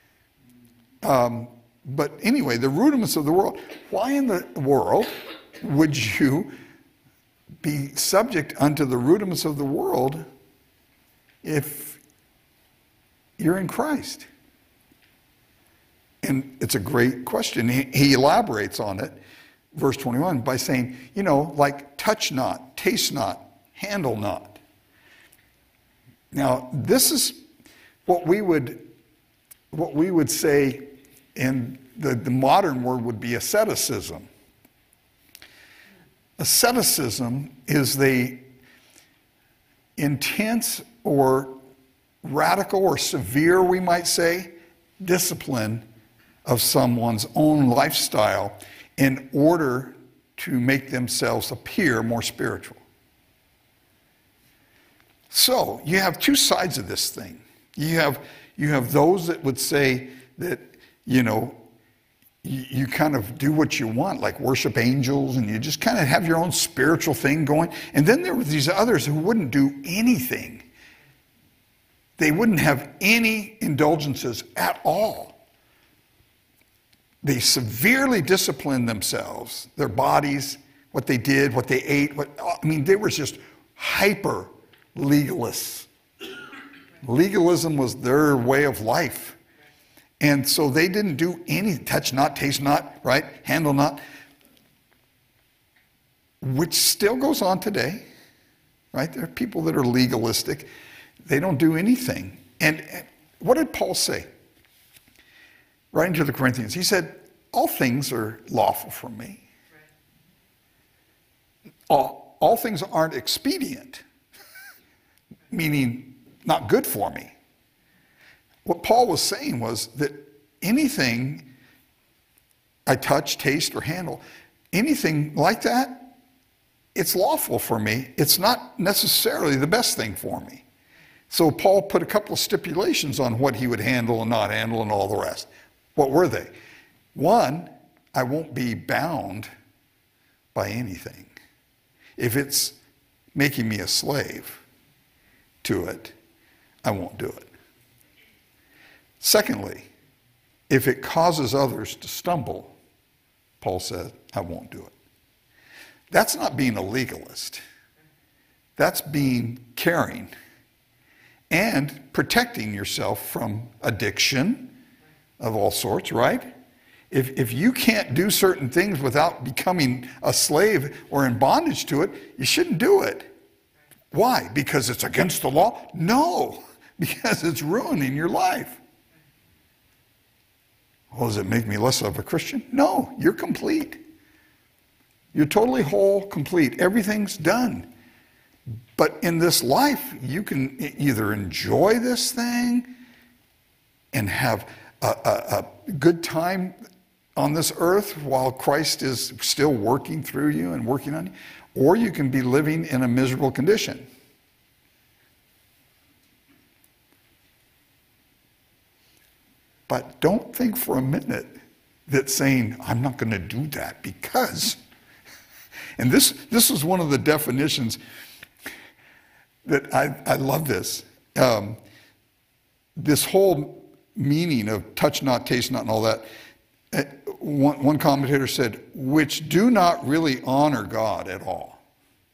But anyway, the rudiments of the world. Why in the world would you be subject unto the rudiments of the world if you're in Christ? And it's a great question. He elaborates on it, verse 21, by saying, like touch not, taste not, handle not. Now, this is what we would say in the modern word would be asceticism. Asceticism is the intense or radical or severe, we might say, discipline of someone's own lifestyle in order to make themselves appear more spiritual. So you have two sides of this thing. You have those that would say that, you kind of do what you want, like worship angels, and you just kind of have your own spiritual thing going. And then there were these others who wouldn't do anything. They wouldn't have any indulgences at all. They severely disciplined themselves, their bodies, what they did, what they ate. They were just hyper legalists. Legalism was their way of life. And so they didn't do any touch not, taste not, right? Handle not. Which still goes on today, right? There are people that are legalistic. They don't do anything. And what did Paul say? Writing to the Corinthians, he said, all things are lawful for me. All things aren't expedient, meaning not good for me. what Paul was saying was that anything I touch, taste, or handle, anything like that, it's lawful for me. It's not necessarily the best thing for me. So Paul put a couple of stipulations on what he would handle and not handle and all the rest. What were they? One, I won't be bound by anything. If it's making me a slave to it, I won't do it. Secondly, if it causes others to stumble, Paul said, I won't do it. That's not being a legalist. That's being caring and protecting yourself from addiction of all sorts, right? If you can't do certain things without becoming a slave or in bondage to it, you shouldn't do it. Why? Because it's against the law? No, because it's ruining your life. Well, does it make me less of a Christian? No, you're complete. You're totally whole, complete. Everything's done. But in this life, you can either enjoy this thing and have a good time on this earth while Christ is still working through you and working on you, or you can be living in a miserable condition. But don't think for a minute that saying, I'm not going to do that because, and this is one of the definitions that I love this. This whole meaning of touch not, taste not, and all that. One commentator said, which do not really honor God at all.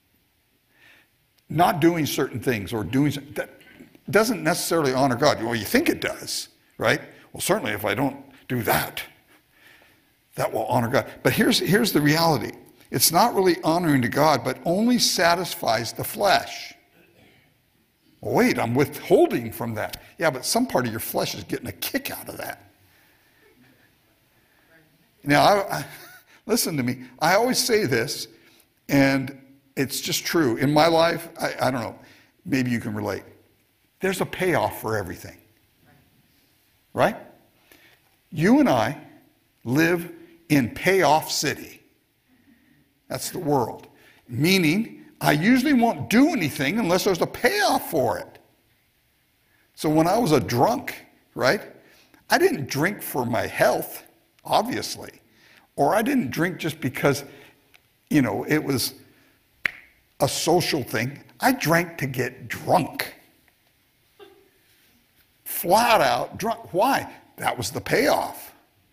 Not doing certain things or doing that doesn't necessarily honor God. Well, you think it does, right? Well, certainly if I don't do that, that will honor God. But here's the reality. It's not really honoring to God, but only satisfies the flesh. Well, wait, I'm withholding from that. Yeah, but some part of your flesh is getting a kick out of that. Now, listen to me. I always say this, and it's just true. In my life, I don't know, maybe you can relate. There's a payoff for everything. Right? You and I live in payoff city. That's the world. Meaning, I usually won't do anything unless there's a payoff for it. So when I was a drunk, right, I didn't drink for my health, obviously. Or I didn't drink just because, it was a social thing. I drank to get drunk. Flat out drunk. Why? That was the payoff.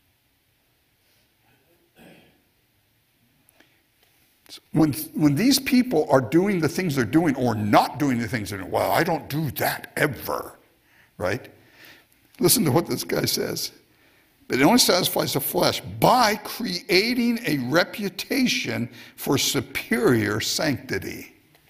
When these people are doing the things they're doing or not doing the things they're doing, well, I don't do that ever, right? Listen to what this guy says. But it only satisfies the flesh by creating a reputation for superior sanctity.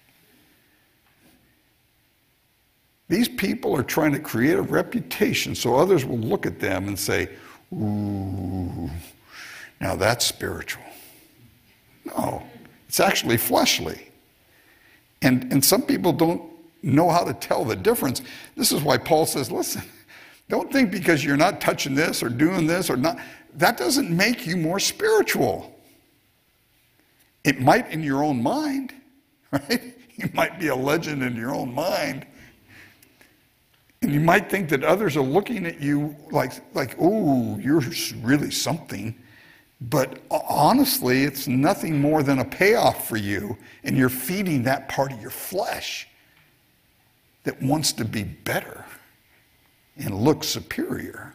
These people are trying to create a reputation so others will look at them and say, ooh, now that's spiritual. No, it's actually fleshly. And some people don't know how to tell the difference. This is why Paul says, listen, don't think because you're not touching this or doing this or not, that doesn't make you more spiritual. It might in your own mind, right? You might be a legend in your own mind. And you might think that others are looking at you like, ooh, you're really something. But honestly, it's nothing more than a payoff for you. And you're feeding that part of your flesh that wants to be better and look superior.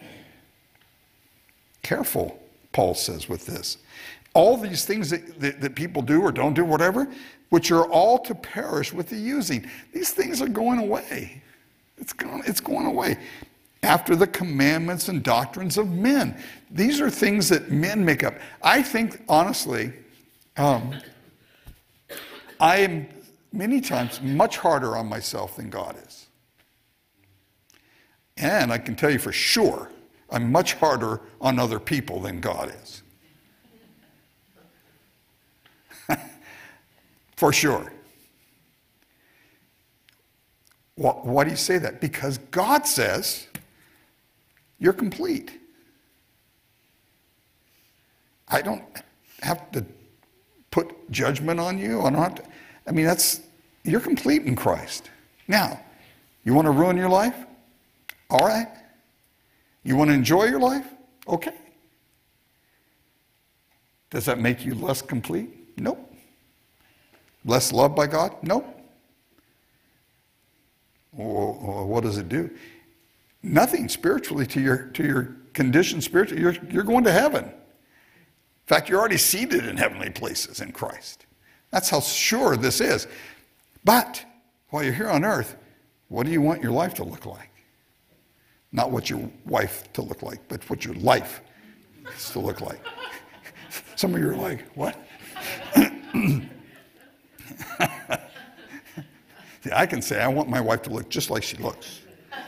Careful, Paul says with this. All these things that people do or don't do, whatever, which are all to perish with the using. These things are going away. It's going away. After the commandments and doctrines of men. These are things that men make up. I think, honestly, I am many times much harder on myself than God is. And I can tell you for sure, I'm much harder on other people than God is. For sure. Why do you say that? Because God says, you're complete. I don't have to put judgment on you. You're complete in Christ. Now, you want to ruin your life? All right. You want to enjoy your life? Okay. Does that make you less complete? Nope. Less loved by God? Nope. Well, what does it do? Nothing spiritually to your condition spiritually. You're going to heaven. In fact, you're already seated in heavenly places in Christ. That's how sure this is. But while you're here on earth, what do you want your life to look like? Not what your wife to look like, but what your life is to look like. Some of you are like, what? See, I can say I want my wife to look just like she looks.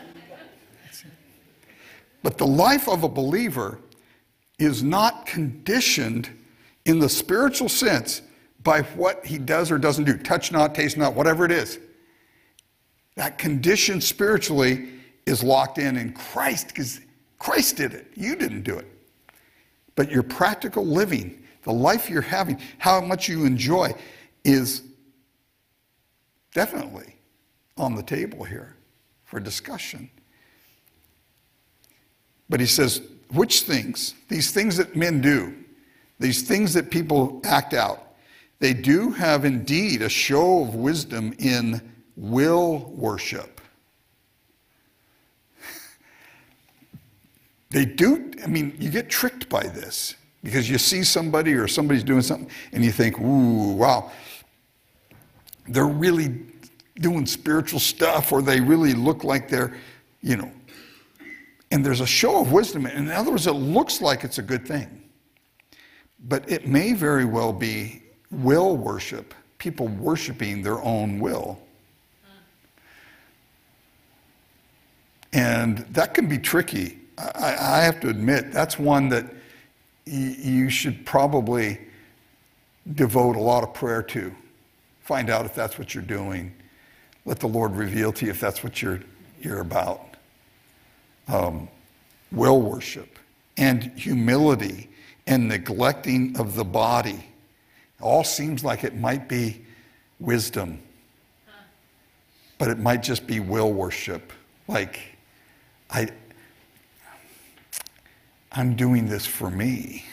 But the life of a believer is not conditioned in the spiritual sense by what he does or doesn't do. Touch not, taste not, whatever it is. That condition spiritually is locked in Christ, because Christ did it. You didn't do it. But your practical living, the life you're having, how much you enjoy is definitely on the table here for discussion. But he says, which things, these things that men do, these things that people act out, they do have indeed a show of wisdom in will worship. They do, you get tricked by this because you see somebody or somebody's doing something and you think, ooh, wow, they're really doing spiritual stuff, or they really look like they're, and there's a show of wisdom. In other words, it looks like it's a good thing. But it may very well be will worship, people worshiping their own will. And that can be tricky. I have to admit, that's one that you should probably devote a lot of prayer to. Find out if that's what you're doing. Let the Lord reveal to you if that's what you're about. Will worship and humility and neglecting of the body. All seems like it might be wisdom, but it might just be will worship. Like, I'm doing this for me.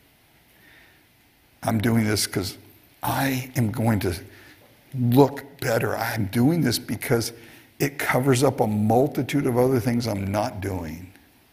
I'm doing this because I am going to look better. I'm doing this because it covers up a multitude of other things I'm not doing.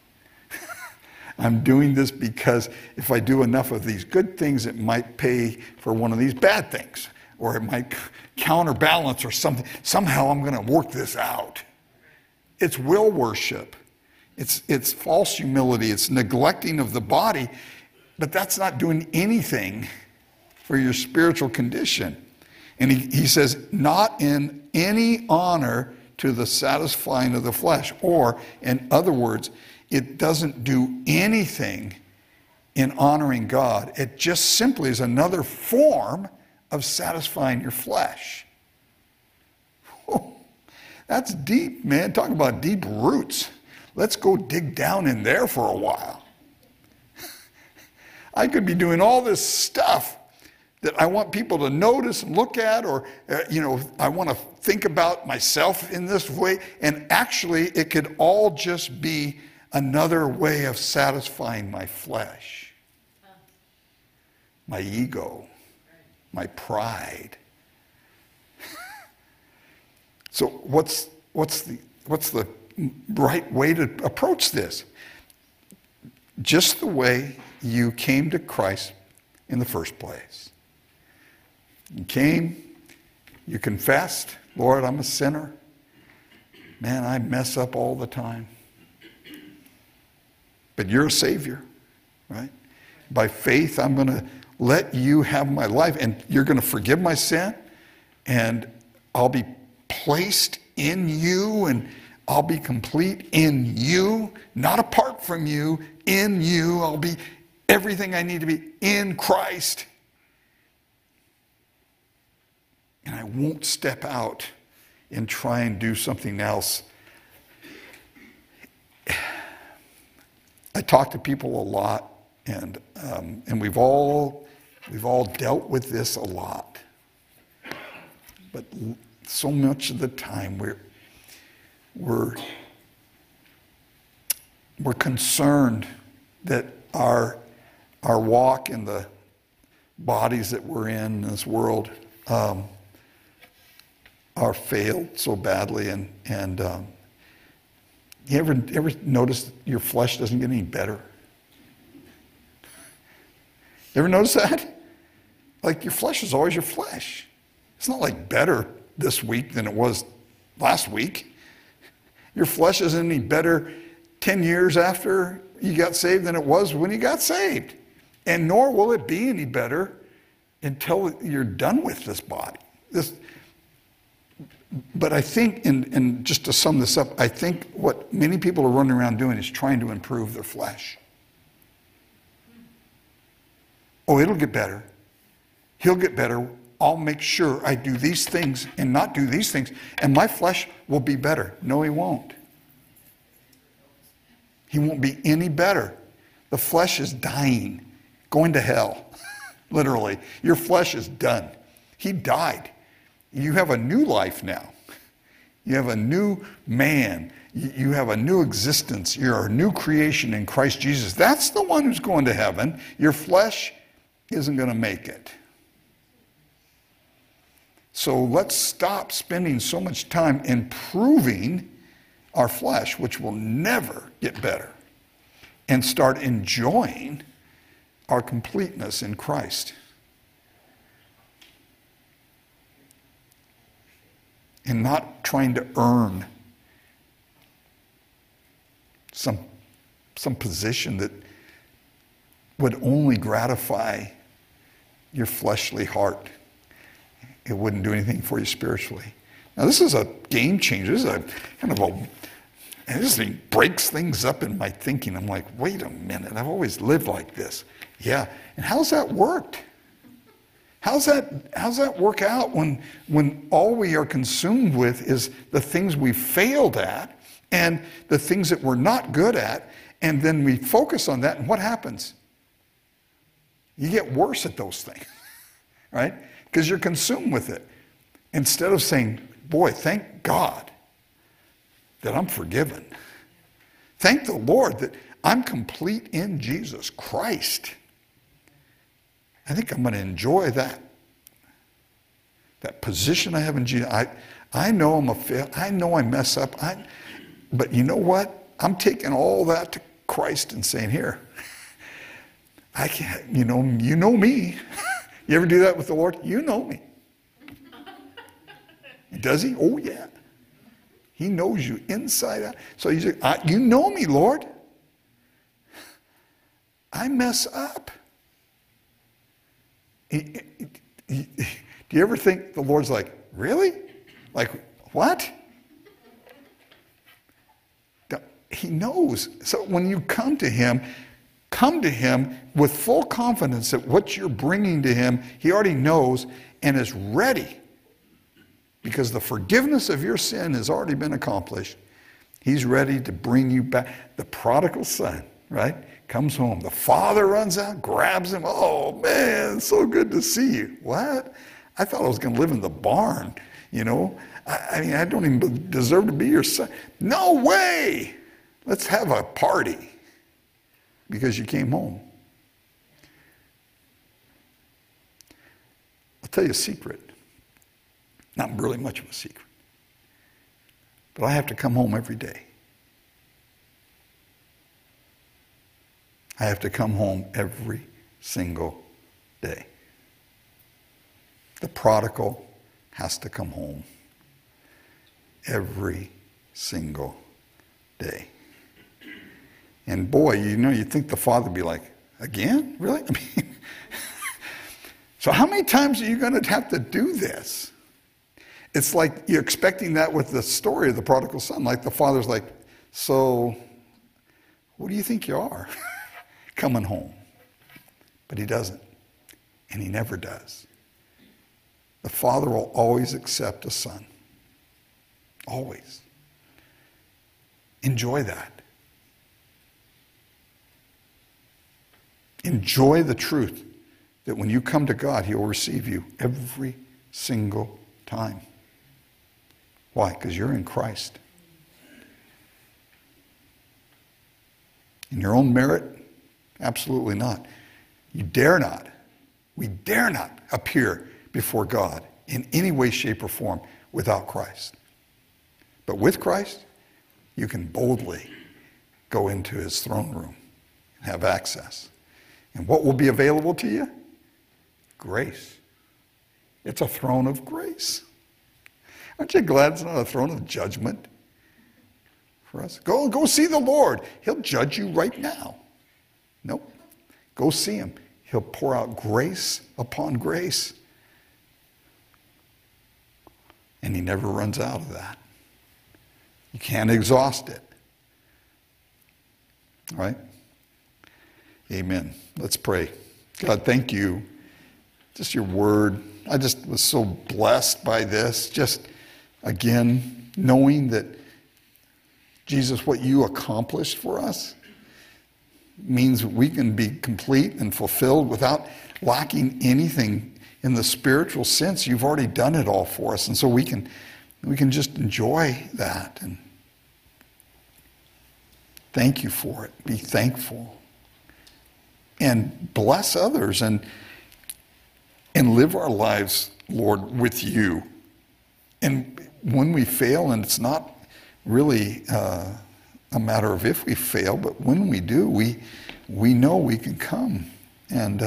I'm doing this because if I do enough of these good things, it might pay for one of these bad things, or it might counterbalance or something. Somehow I'm going to work this out. It's will worship. It's false humility. It's neglecting of the body, but that's not doing anything for your spiritual condition. And he says, not in any honor to the satisfying of the flesh. Or, in other words, it doesn't do anything in honoring God. It just simply is another form of satisfying your flesh. Oh, that's deep, man. Talk about deep roots. Let's go dig down in there for a while. I could be doing all this stuff that I want people to notice and look at, or, I want to think about myself in this way. And actually, it could all just be another way of satisfying my flesh, my ego, my pride. So what's the right way to approach this? Just the way you came to Christ in the first place. You came, you confessed, Lord, I'm a sinner. Man, I mess up all the time. But you're a Savior, right? By faith, I'm going to let you have my life, and you're going to forgive my sin, and I'll be placed in you, and I'll be complete in you, not apart from you, in you. I'll be everything I need to be in Christ. And I won't step out and try and do something else. I talk to people a lot, and we've all dealt with this a lot. But so much of the time we're concerned that our walk in the bodies that we're in this world are failed so badly, and you ever notice your flesh doesn't get any better? You ever notice that? Like, your flesh is always your flesh. It's not like better this week than it was last week. Your flesh isn't any better 10 years after you got saved than it was when you got saved. And nor will it be any better until you're done with this body. But I think, and just to sum this up, I think what many people are running around doing is trying to improve their flesh. Oh, it'll get better. He'll get better. I'll make sure I do these things and not do these things, and my flesh will be better. No, he won't. He won't be any better. The flesh is dying, going to hell, literally. Your flesh is done. He died. You have a new life now. You have a new man. You have a new existence. You're a new creation in Christ Jesus. That's the one who's going to heaven. Your flesh isn't going to make it. So let's stop spending so much time improving our flesh, which will never get better, and start enjoying our completeness in Christ. And not trying to earn some position that would only gratify your fleshly heart. It wouldn't do anything for you spiritually. Now, this is a game changer. This is a kind of and this thing breaks things up in my thinking. I'm like, wait a minute, I've always lived like this. Yeah, and how's that worked? How's that work out when all we are consumed with is the things we failed at and the things that we're not good at, and then we focus on that, and what happens? You get worse at those things, right? Because you're consumed with it. Instead of saying, boy, thank God that I'm forgiven. Thank the Lord that I'm complete in Jesus Christ. I think I'm going to enjoy that position I have in Jesus. I know I'm a fail. I know I mess up. But you know what? I'm taking all that to Christ and saying, here, I can't, you know me. You ever do that with the Lord? You know me. Does he? Oh, yeah. He knows you inside out. So you say, you know me, Lord. I mess up. Do you ever think the Lord's like, really? Like, what? He knows. So when you come to him with full confidence that what you're bringing to him, he already knows and is ready. Because the forgiveness of your sin has already been accomplished. He's ready to bring you back. The prodigal son, right, comes home. The father runs out, grabs him. Oh, man, so good to see you. What? I thought I was going to live in the barn, you know. I mean, I don't even deserve to be your son. No way. Let's have a party because you came home. I'll tell you a secret. Not really much of a secret. But I have to come home every day. I have to come home every single day. The prodigal has to come home every single day. And boy, you'd think the father would be like, again? Really? I mean, so how many times are you going to have to do this? It's like you're expecting that with the story of the prodigal son. Like the father's like, so what do you think you are? Coming home. But he doesn't. And he never does. The father will always accept a son. Always. Enjoy that. Enjoy the truth that when you come to God, he'll receive you every single time. Why? Because you're in Christ. In your own merit? Absolutely not. You dare not. We dare not appear before God in any way, shape, or form without Christ. But with Christ, you can boldly go into his throne room and have access. And what will be available to you? Grace. It's a throne of grace. Aren't you glad it's not a throne of judgment for us? Go see the Lord. He'll judge you right now. Nope. Go see him. He'll pour out grace upon grace. And he never runs out of that. You can't exhaust it. All right? Amen. Let's pray. God, thank you. Just your word. I just was so blessed by this. Just, again, knowing that, Jesus, what you accomplished for us means we can be complete and fulfilled without lacking anything in the spiritual sense. You've already done it all for us. And so we can just enjoy that. And thank you for it. Be thankful. And bless others and live our lives, Lord, with you. And when we fail, and it's not really a matter of if we fail, but when we do, we know we can come. And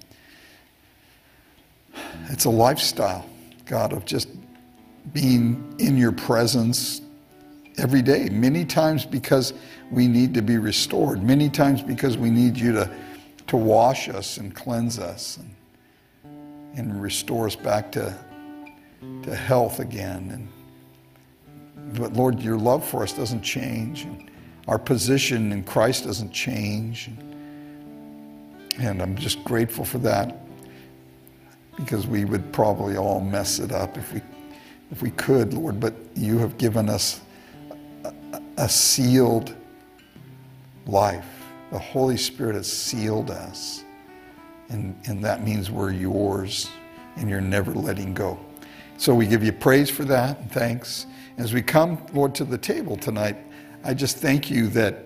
it's a lifestyle, God, of just being in your presence every day. Many times because we need to be restored. Many times because we need you to wash us and cleanse us and restore us back to health again. But Lord, your love for us doesn't change. And our position in Christ doesn't change. And I'm just grateful for that, because we would probably all mess it up if we could, Lord. But you have given us a sealed life. The Holy Spirit has sealed us. And that means we're yours, and you're never letting go. So we give you praise for that, and thanks. As we come, Lord, to the table tonight, I just thank you that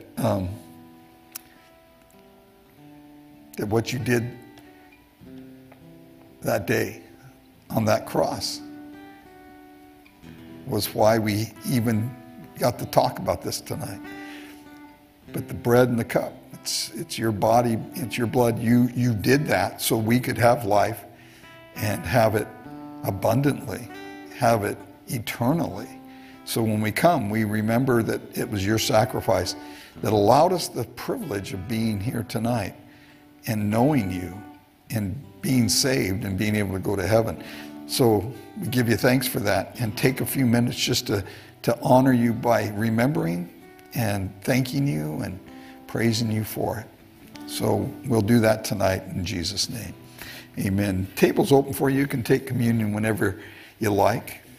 what you did that day on that cross was why we even got to talk about this tonight. But the bread and the cup, it's your body, it's your blood. You did that so we could have life and have it abundantly, have it eternally. So when we come, we remember that it was your sacrifice that allowed us the privilege of being here tonight and knowing you and being saved and being able to go to heaven. So we give you thanks for that, and take a few minutes just to honor you by remembering and thanking you and praising you for it. So we'll do that tonight in Jesus' name. Amen. Table's open for you. You can take communion whenever you like.